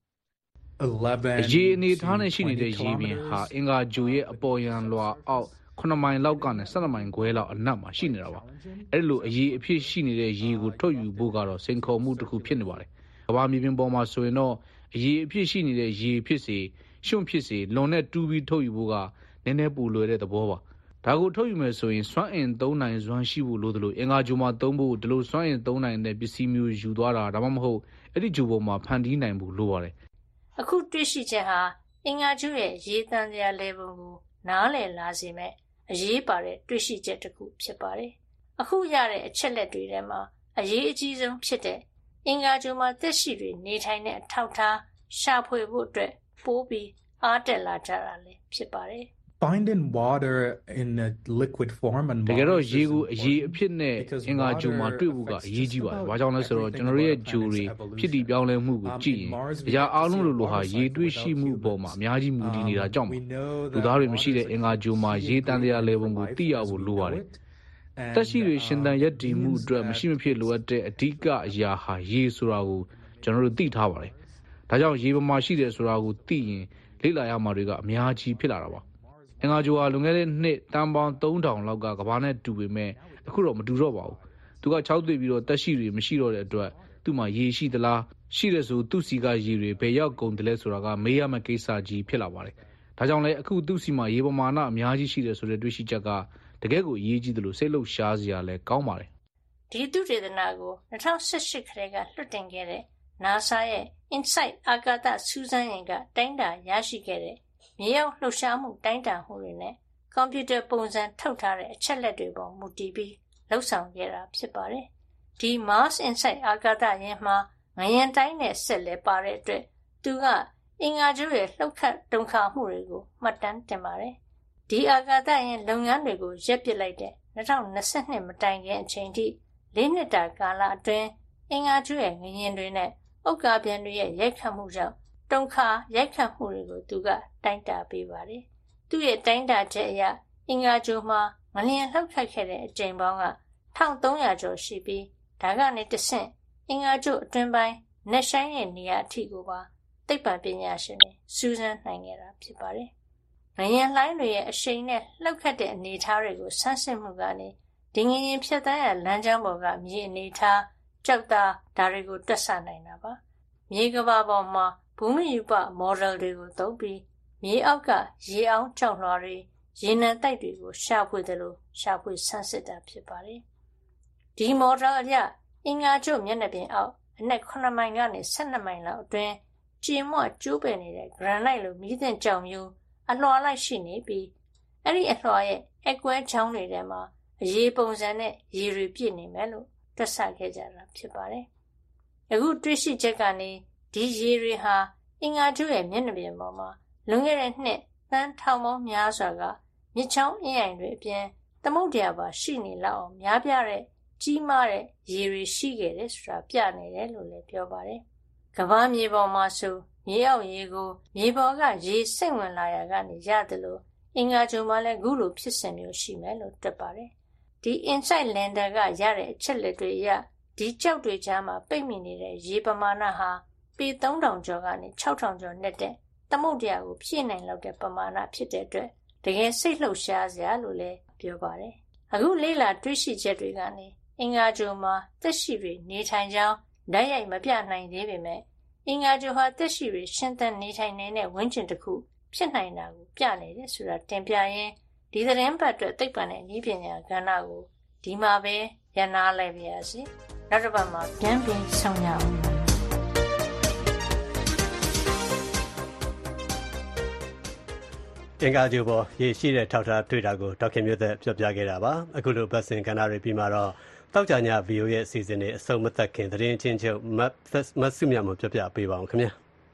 eleven ရေအနေထားနဲ့ရှိနေတဲ့ရေပြင်ဟာအင်္ဂါဂြိုဟ်ရဲ့အပေါ်ယံလွှာအောက်9မိုင်လောက်ကနေ12မိုင်ခွဲလောက်အနက်မှာရှိနေတာပါအဲ့လိုအရေးအဖြစ်ရှိနေတဲ့ရေကိုထုတ်ယူဖို့ကတော့စိန်ခေါ်မှုတစ်ခုဖြစ်နေပါတယ်ကမ္ဘာမြေပြင်ပေါ်မှာဆိုရင်တော့အရေးအဖြစ်ရှိနေတဲ့ရေဖြစ်စေရှုံဖြစ်စေလွန်နဲ့တူးပြီးထုတ်ယူဖို့ကနည်းနည်းပူလွယ်တဲ့သဘောပါဒါကိုထုတ်ယူမယ်ဆိုရင်စွမ်းအင်သုံးနိုင်စွမ်းရှိဖို့လိုသလိုအင်္ဂါဂြိုဟ်မှာသုံးဖို့ဒီလိုစွမ်းအင်သုံးနိုင်တဲ့ပစ္စည်းမျိုးယူသွားတာဒါမှမဟုတ်အဲ့ဒီဂြိုဟ်ပေါ်မှာဖန်တီးနိုင်ဖို့လိုပါတယ်အခုတွေ့ရှိချက်ဟာအင်္ဂါဂြိုဟ်ရဲ့ရေတန်ရာလေပုံကိုနားလည်လာစေမဲ့အရေးပါတဲ့တွေ့ရှိချက်တစ်ခုဖြစ်ပါတယ်။အခုရတဲ့အချက်လက်တွေထဲမှာအရေးအကြီးဆုံးဖြစ်တဲ့အင်္ဂါဂြိုဟ်မှာသက်ရှိတွေနေထိုင်တဲ့အထောက်အထားရှာဖွေဖို့အတွက်ပိုးပြီးအားတက်လာကြတာလည်းဖြစ်ပါတယ်။ Finding water in a liquid form and တကယ်တော့ရေကိုအရေးအဖြစ်နဲ့အင်္ဂါဂြိုဟ်မှာတွေ့ဖို့ကအရေးကြီးပါတယ်။ဘာကြောင့်လဲဆိုတော့ကျွန်တော်ရဲ့ဂြိုဟ်တွေဖြစ်တည်ပြောင်းလဲမှုကိုကြည့်ရင်အရာအလုံးလိုလိုဟာရေတွေ့ရှိမှုပေါ်မှာအများကြီးမူတည်နေတာကြောင့်ပါ။လူသားတွေမရှိတဲ့အင်္ဂါဂြိုဟ်မှာရေတန်တရားလေပုံကိုသိရဖို့လိုပါတယ်။တက်ရှိတွေရှင်သန်ရက်တည်မှုအတွက်မရှိမဖြစ်လိုအပ်တဲ့အဓိကအရာဟာရေဆိုတာကိုကျွန်တော်တို့သိထားပါတယ်။ဒါကြောင့်ရေပေါ်မှာရှိတယ်ဆိုတာကိုသိရင်လေ့လာရမှာတွေကအများကြီးဖြစ်လာတာပါ။အင်္ဂါဂြိုဟ်ဟာလွန်ခဲ့တဲ့နှစ်တန်ပေါင်းသုံးထောင်လောက်ကကမ္ဘာနဲ့တူပေမဲ့အခုတော့မတူတော့ပါဘူး။သူကခြောက်သွေ့ပြီးတော့တက်ရှိတွေမရှိတော့တဲ့အတွက်သူ့မှာရေရှိသလားရှိတဲ့ဆိုသူ့စီကရေတွေဘယ်ရောက်ကုန်တယ်လဲဆိုတာကမေးရမယ့်ကိစ္စကြီးဖြစ်လာပါတယ်။ဒါကြောင့်လည်းအခုသူ့စီမှာရေပမာဏအများကြီးရှိတယ်ဆိုတဲ့တွေ့ရှိချက်ကတကယ်ကိုအရေးကြီးတယ်လို့စိတ်လှုပ်ရှားစရာလည်းကောင်းပါတယ်ဒီသုတေသနကို၂၀၁၈ခရဲကလွှတ်တင်ခဲ့တဲ့ NASA ရဲ့ InSight အာကာသစူးစမ်းယာဉ်ကတိုင်းတာရရှိခဲ့တဲ့မြေရောက်လှုပ်ရှားမှုတိုင်းတာမှုတွေနဲ့ကွန်ပျူတာပုံစံထုတ်ထားတဲ့အချက်လက်တွေပေါ်မူတည်ပြီးလှုပ်ဆောင်ခဲ့တာဖြစ်ပါတယ်။ဒီ Mars InSight အာကာသယာဉ်မှာငလျင်တိုင်းနဲ့ဆက်လက်ပါတဲ့အတွက်သူကအင်္ဂါဂြိုလ်ရဲ့လှုပ်ခတ်တုန်ခါမှုတွေကိုမှတ်တမ်းတင်ပါတယ်။ဒီအာကာသယာဉ်လုပ်ငန်းတွေကိုရပ်ပစ်လိုက်တဲ့၂၀၂၂မတိုင်ခင်အချိန်ထိလေးနှစ်တာကာလအတွင်းအင်္ဂါဂြိုလ်ရဲ့ငလျင်တွေနဲ့ဥက္ကာပျံတွေရဲ့ရိုက်ခတ်မှုကြောင့်တုန်ခါရိုက်ခတ်မှုတွေကိုသူကတိုင်းတာပေးပါတယ်။သူ့ရဲ့တိုင်းတာချက်အရအင်္ဂါဂြိုလ်မှာငလျင်လှုပ်ခတ်ခဲ့တဲ့အကြိမ်ပေါင်းက၁၃၀၀ကျော်ရှိပြီးဒါကနေတဆင့်အင်္ဂါဂြိုလ်အတွင်းပိုင်းနက်ရှိုင်းရဲ့နေရာအထိကိုပါသိပ္ပံပညာရှင်တွေစူးစမ်းနိုင်ခဲ့တာဖြစ်ပါတယ်။ငလျင်လှိုင်းတွေရဲ့အရှိန်နဲ့လှုပ်ခတ်တဲ့အနေအထားတွေကိုဆန်းစစ်မှုကနေဒီငလျင်ဖြတ်သန်းရလမ်းကြောင်းပေါ်ကမြေအနေအထားကြောက်သားဒါတွေကိုတွက်ဆနိုင်တာပါ။မြေကမ္ဘာပေါ်မှာဘူမိရူပမော်ဒယ်တွေကိုသုံးပြီးမြေအောက်ကရေအောင်ကြောက်လွှာတွေရေနံတိုက်တွေကိုရှာဖွေတယ်လို့ရှာဖွေဆန်းစစ်တာဖြစ်ပါတယ်။ဒီမော်ဒယ်အရအင်္ဂါဂြိုလ်မျက်နှာပြင်အောက်အနက်ခုနှစ်မိုင်ကနေ၁၂မိုင်လောက်အတွင်းကျင်းမွကျိုးပယ်နေတဲ့ granite လိုမီးသင့်ကြောင်မျိုးအလွှာလိုက်ရှိနေပြီးအဲ့ဒီအလွှာရဲ့အကွဲချောင်းတွေထဲမှာအရေပုံစံနဲ့ရေတွေပြည့်နေမယ်လို့တွက်ဆခဲ့ကြတာဖြစ်ပါတယ်။အခုတွေ့ရှိချက်ကနေဒီရေတွေဟာအင်္ဂါဂြိုလ်ရဲ့မျက်နှာပြင်ပေါ်မှာလွန်ခဲ့တဲ့နှစ်သန်းထောင်ပေါင်းများစွာကမြစ်ချောင်းအင်းအိုင်တွေအပြင်သမုဒ္ဒရာပါရှိနေလောက်အောင်များပြားတဲ့ကြီးမားတဲ့ရေတွေရှိခဲ့တယ်ဆိုတာပြနေတယ်လို့လည်းပြောပါတယ်။ကမ္ဘာမြေပေါ်မှာဆိုမြေအောက်ရေကိုမြေပေါ်ကရေစိမ့်ဝင်လာရကနေရတယ်လို့အင်္ဂါဂြိုလ်မှာလည်းအခုလိုဖြစ်စဉ်မျိုးရှိမယ်လို့တွက်ပါတယ်။ဒီ InSight Lander ကရတဲ့အချက်လက်တွေအရဒီကျောက်တွေကြားမှာပိတ်မိနေတဲ့ရေပမာဏဟာပေသုံးထောင်ကျော်ကနေခြောက်ထောင်ကျော်နဲ့တဲ့သမုဒ္ဒရာကိုဖြည့်နိုင်လောက်တဲ့ပမာဏဖြစ်တဲ့အတွက်တကယ်စိတ်လှုပ်ရှားစရာလို့လည်းပြောပါတယ်။အခုလေ့လာတွေ့ရှိချက်တွေကနေအင်္ဂါဂြိုလ်မှာသက်ရှိတွေနေထိုင်ကြောင်းဓာတ်ရိုက်မပြနိုင်သေးပေမဲ့အင်္ဂါဂြိုလ်ဟာသက်ရှိတွေရှင်သန်နေထိုင်နေတဲ့ဝန်းကျင်တစ်ခုဖြစ်နိုင်တာကိုပြနေတယ်ဆိုတာတင်ပြရင်းဒီသတင်းပတ်အတွက်သိပ္ပံနဲ့နည်းပညာကဏ္ဍကိုဒီမှာပဲရန်နာလိုက်ပါရစေ။နောက်တစ်ပတ်မှာပြန်ပြီးဆောင်ရအောင်အင်္ဂါဂြိုလ်ပေါ်ရေရှိတဲ့ထောက်ထားတွေ့တာကိုဒေါက်ခင်မျိုးသက်ပြောပြခဲ့တာပါအခုလိုပတ်စင်ကဏ္ဍတွေပြီးမှတော့တောက်ကြည ဗီအို ရဲ့အစီအစဉ်တွေအဆုံးမသက်ခင်သတင်းချင်းချုပ်မတ်စုမြတ်မပြောပြပေးပါအောင်ခင်ဗျာ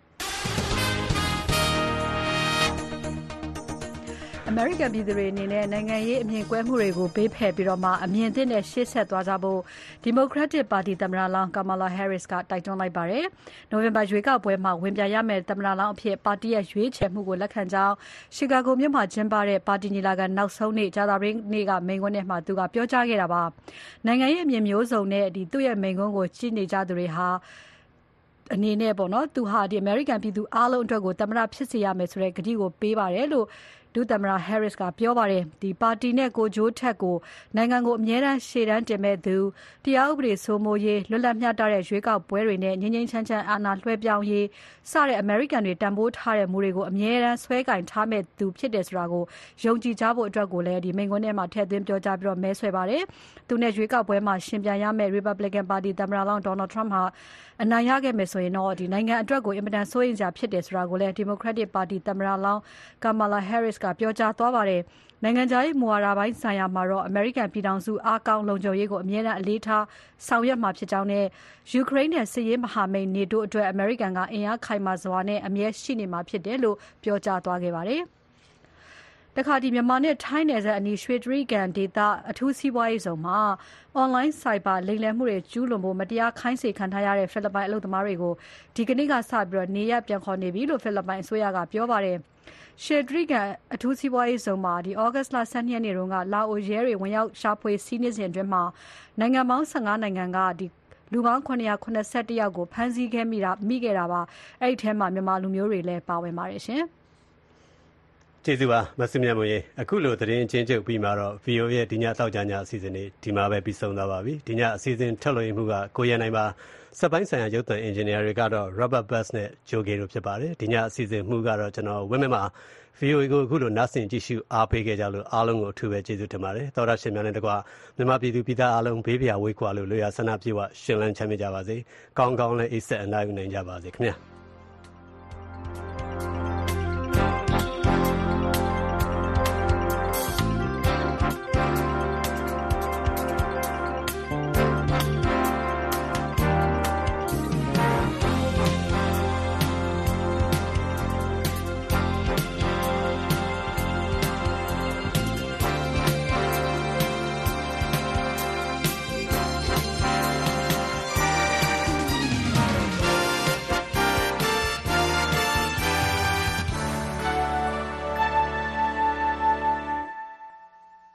အမေရိကန်ပြည်သူတွေအနေနဲ့နိုင်ငံရေးအမြင်ကွဲမှုတွေကိုဘေးဖယ်ပြီးတော့မှအမြင်သစ်နဲ့ရှေ့ဆက်သွားကြဖို့ Democratic Party သမ္မတလောင်း Kamala Harris ကတိုက်တွန်းလိုက်ပါတယ်။နိုဝင်ဘာရွေးကောက်ပွဲမှာဝင်ပြရမယ့်သမ္မတလောင်းအဖြစ်ပါတီရဲ့ရွေးချယ်မှုကိုလက်ခံကြောင်း Chicago မြို့မှာကျင်းပတဲ့ပါတီညီလာခံနောက်ဆုံးနေ့ကြာသပတေးနေ့ကမိန့်ခွန်းထဲမှာသူကပြောကြားခဲ့တာပါ။နိုင်ငံရေးအမြင်မျိုးစုံနဲ့ဒီသူ့ရဲ့မိန့်ခွန်းကိုကြည့်နေကြသူတွေဟာအနေနဲ့ပေါ့နော်သူဟာဒီ American ပြည်သူအားလုံးအတွက်ကိုသမ္မတဖြစ်စေရမယ်ဆိုတဲ့ကတိကိုပေးပါတယ်လို့ဒုသမ္မတ Harris ကပြောပါတယ်ဒီပါတီနဲ့ကိုဂျိုးထက်ကိုနိုင်ငံကိုအမြဲတမ်းရှေ့တန်းတင်မဲ့သူတရားဥပဒေစိုးမိုးရေးလွတ်လပ်မျှတတဲ့ရွေးကောက်ပွဲတွေနဲ့ငြိမ်းငြိမ်းချမ်းချမ်းအာဏာလွှဲပြောင်းရေးစတဲ့ American တွေတန်ဖိုးထားတဲ့မူတွေကိုအမြဲတမ်းဆွဲကင်ထားမဲ့သူဖြစ်တယ်ဆိုတာကိုယုံကြည်ကြဖို့အတွက်ကိုလည်းဒီမိန့်ခွန်းထဲမှာထည့်သွင်းပြောကြားပြီးတော့မဲဆွဲပါတယ်သူနဲ့ရွေးကောက်ပွဲမှာရှင်ပြိုင်ရမယ့် Republican Party သမ္မတလောင်း Donald Trump ဟာအနိုင်ရခဲ့မယ်ဆိုရင်တော့ဒီနိုင်ငံအတွက်ကိုအင်မတန်စိုးရိမ်စရာဖြစ်တယ်ဆိုတာကိုလည်း Democratic Party သမ္မတလောင်း Kamala Harris ကပြောကြားသွားပါတယ်။နိုင်ငံခြားရေးမူဝါဒပိုင်းဆိုင်ရာမှာတော့ American ပြည်ထောင်စုအားကောင်းလုံခြုံရေးကိုအမြဲတမ်းအလေးထားဆောင်ရွက်မှာဖြစ်ကြောင်းနဲ့ Ukraine နဲ့စစ်ရေးမဟာမိတ် NATO အတွက် American ကအင်အားခိုင်မာစွာနဲ့အမြဲရှိနေမှာဖြစ်တယ်လို့ပြောကြားသွားခဲ့ပါတယ်။တခါဒီမြန်မာနဲ့ထိုင်းနယ်စပ်အနီးရွှေတြိဂံဒေသအထူးစီးပွားရေးဇုံမှာ online cyber လိမ်လည်မှုတွေကျူးလွန်ဖို့မတရားခိုင်းစေခံထားရတဲ့ဖိလစ်ပိုင်အလုပ်သမားတွေကိုဒီကနေ့ကစပြီးတော့နေရပြန်ခေါ်နေပြီလို့ဖိလစ်ပိုင်အစိုးရကပြောပါတယ်။ရွှေတြိဂံအထူးစီးပွားရေးဇုံမှာဒီ August လဆန်းရက်နေ့တုန်းကလာအိုရဲတွေဝင်ရောက်ရှာဖွေစီးနင်းစဉ်အတွင်းမှာနိုင်ငံပေါင်း၁၅နိုင်ငံကဒီလူပေါင်းခုနှစ်ရာခုနှစ်ဆယ့်တစ်ယောက်ကိုဖမ်းဆီးခဲ့မိတာမိခဲ့တာပါ။အဲ့ဒီထဲမှာမြန်မာလူမျိုးတွေလည်းပါဝင်ပါတယ်ရှင်။ကျေးဇူးပါမစမြတ်မွေအခုလိုသတင်းချင်းချုပ်ပြီးမှတော့ ဗီအို ရဲ့ဒီညတောက်ကြညအစီအစဉ်လေးဒီမှာပဲပြီးဆုံးသွားပါပြီဒီညအစီအစဉ်ထက်လို့ရမှုကကိုရန်နိုင်ပါစက်ပိုင်းဆိုင်ရာရုပ်သံအင်ဂျင်နီယာတွေကတော့ Robert Bass နဲ့ Joe Gay တို့ဖြစ်ပါတယ်ဒီညအစီအစဉ်မှုကတော့ကျွန်တော်ဝင်းမမှာ ဗီအိုအေ ကိုအခုလိုနားဆင်ကြည့်ရှုအားပေးခဲ့ကြလို့အားလုံးကိုအထူးပဲကျေးဇူးတင်ပါတယ်သောတာရှင်များနဲ့တကွမြန်မာပြည်သူပြည်သားအားလုံးဘေးပြာဝေးကွာလို့လွရာဆန္ဒပြေဝရှင်လန်းချမ်းမြေ့ကြပါစေကောင်းကောင်းလည်းအိပ်ဆက်အနားယူနိုင်ကြပါစေခင်ဗျာ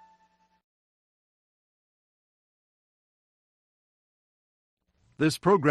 This program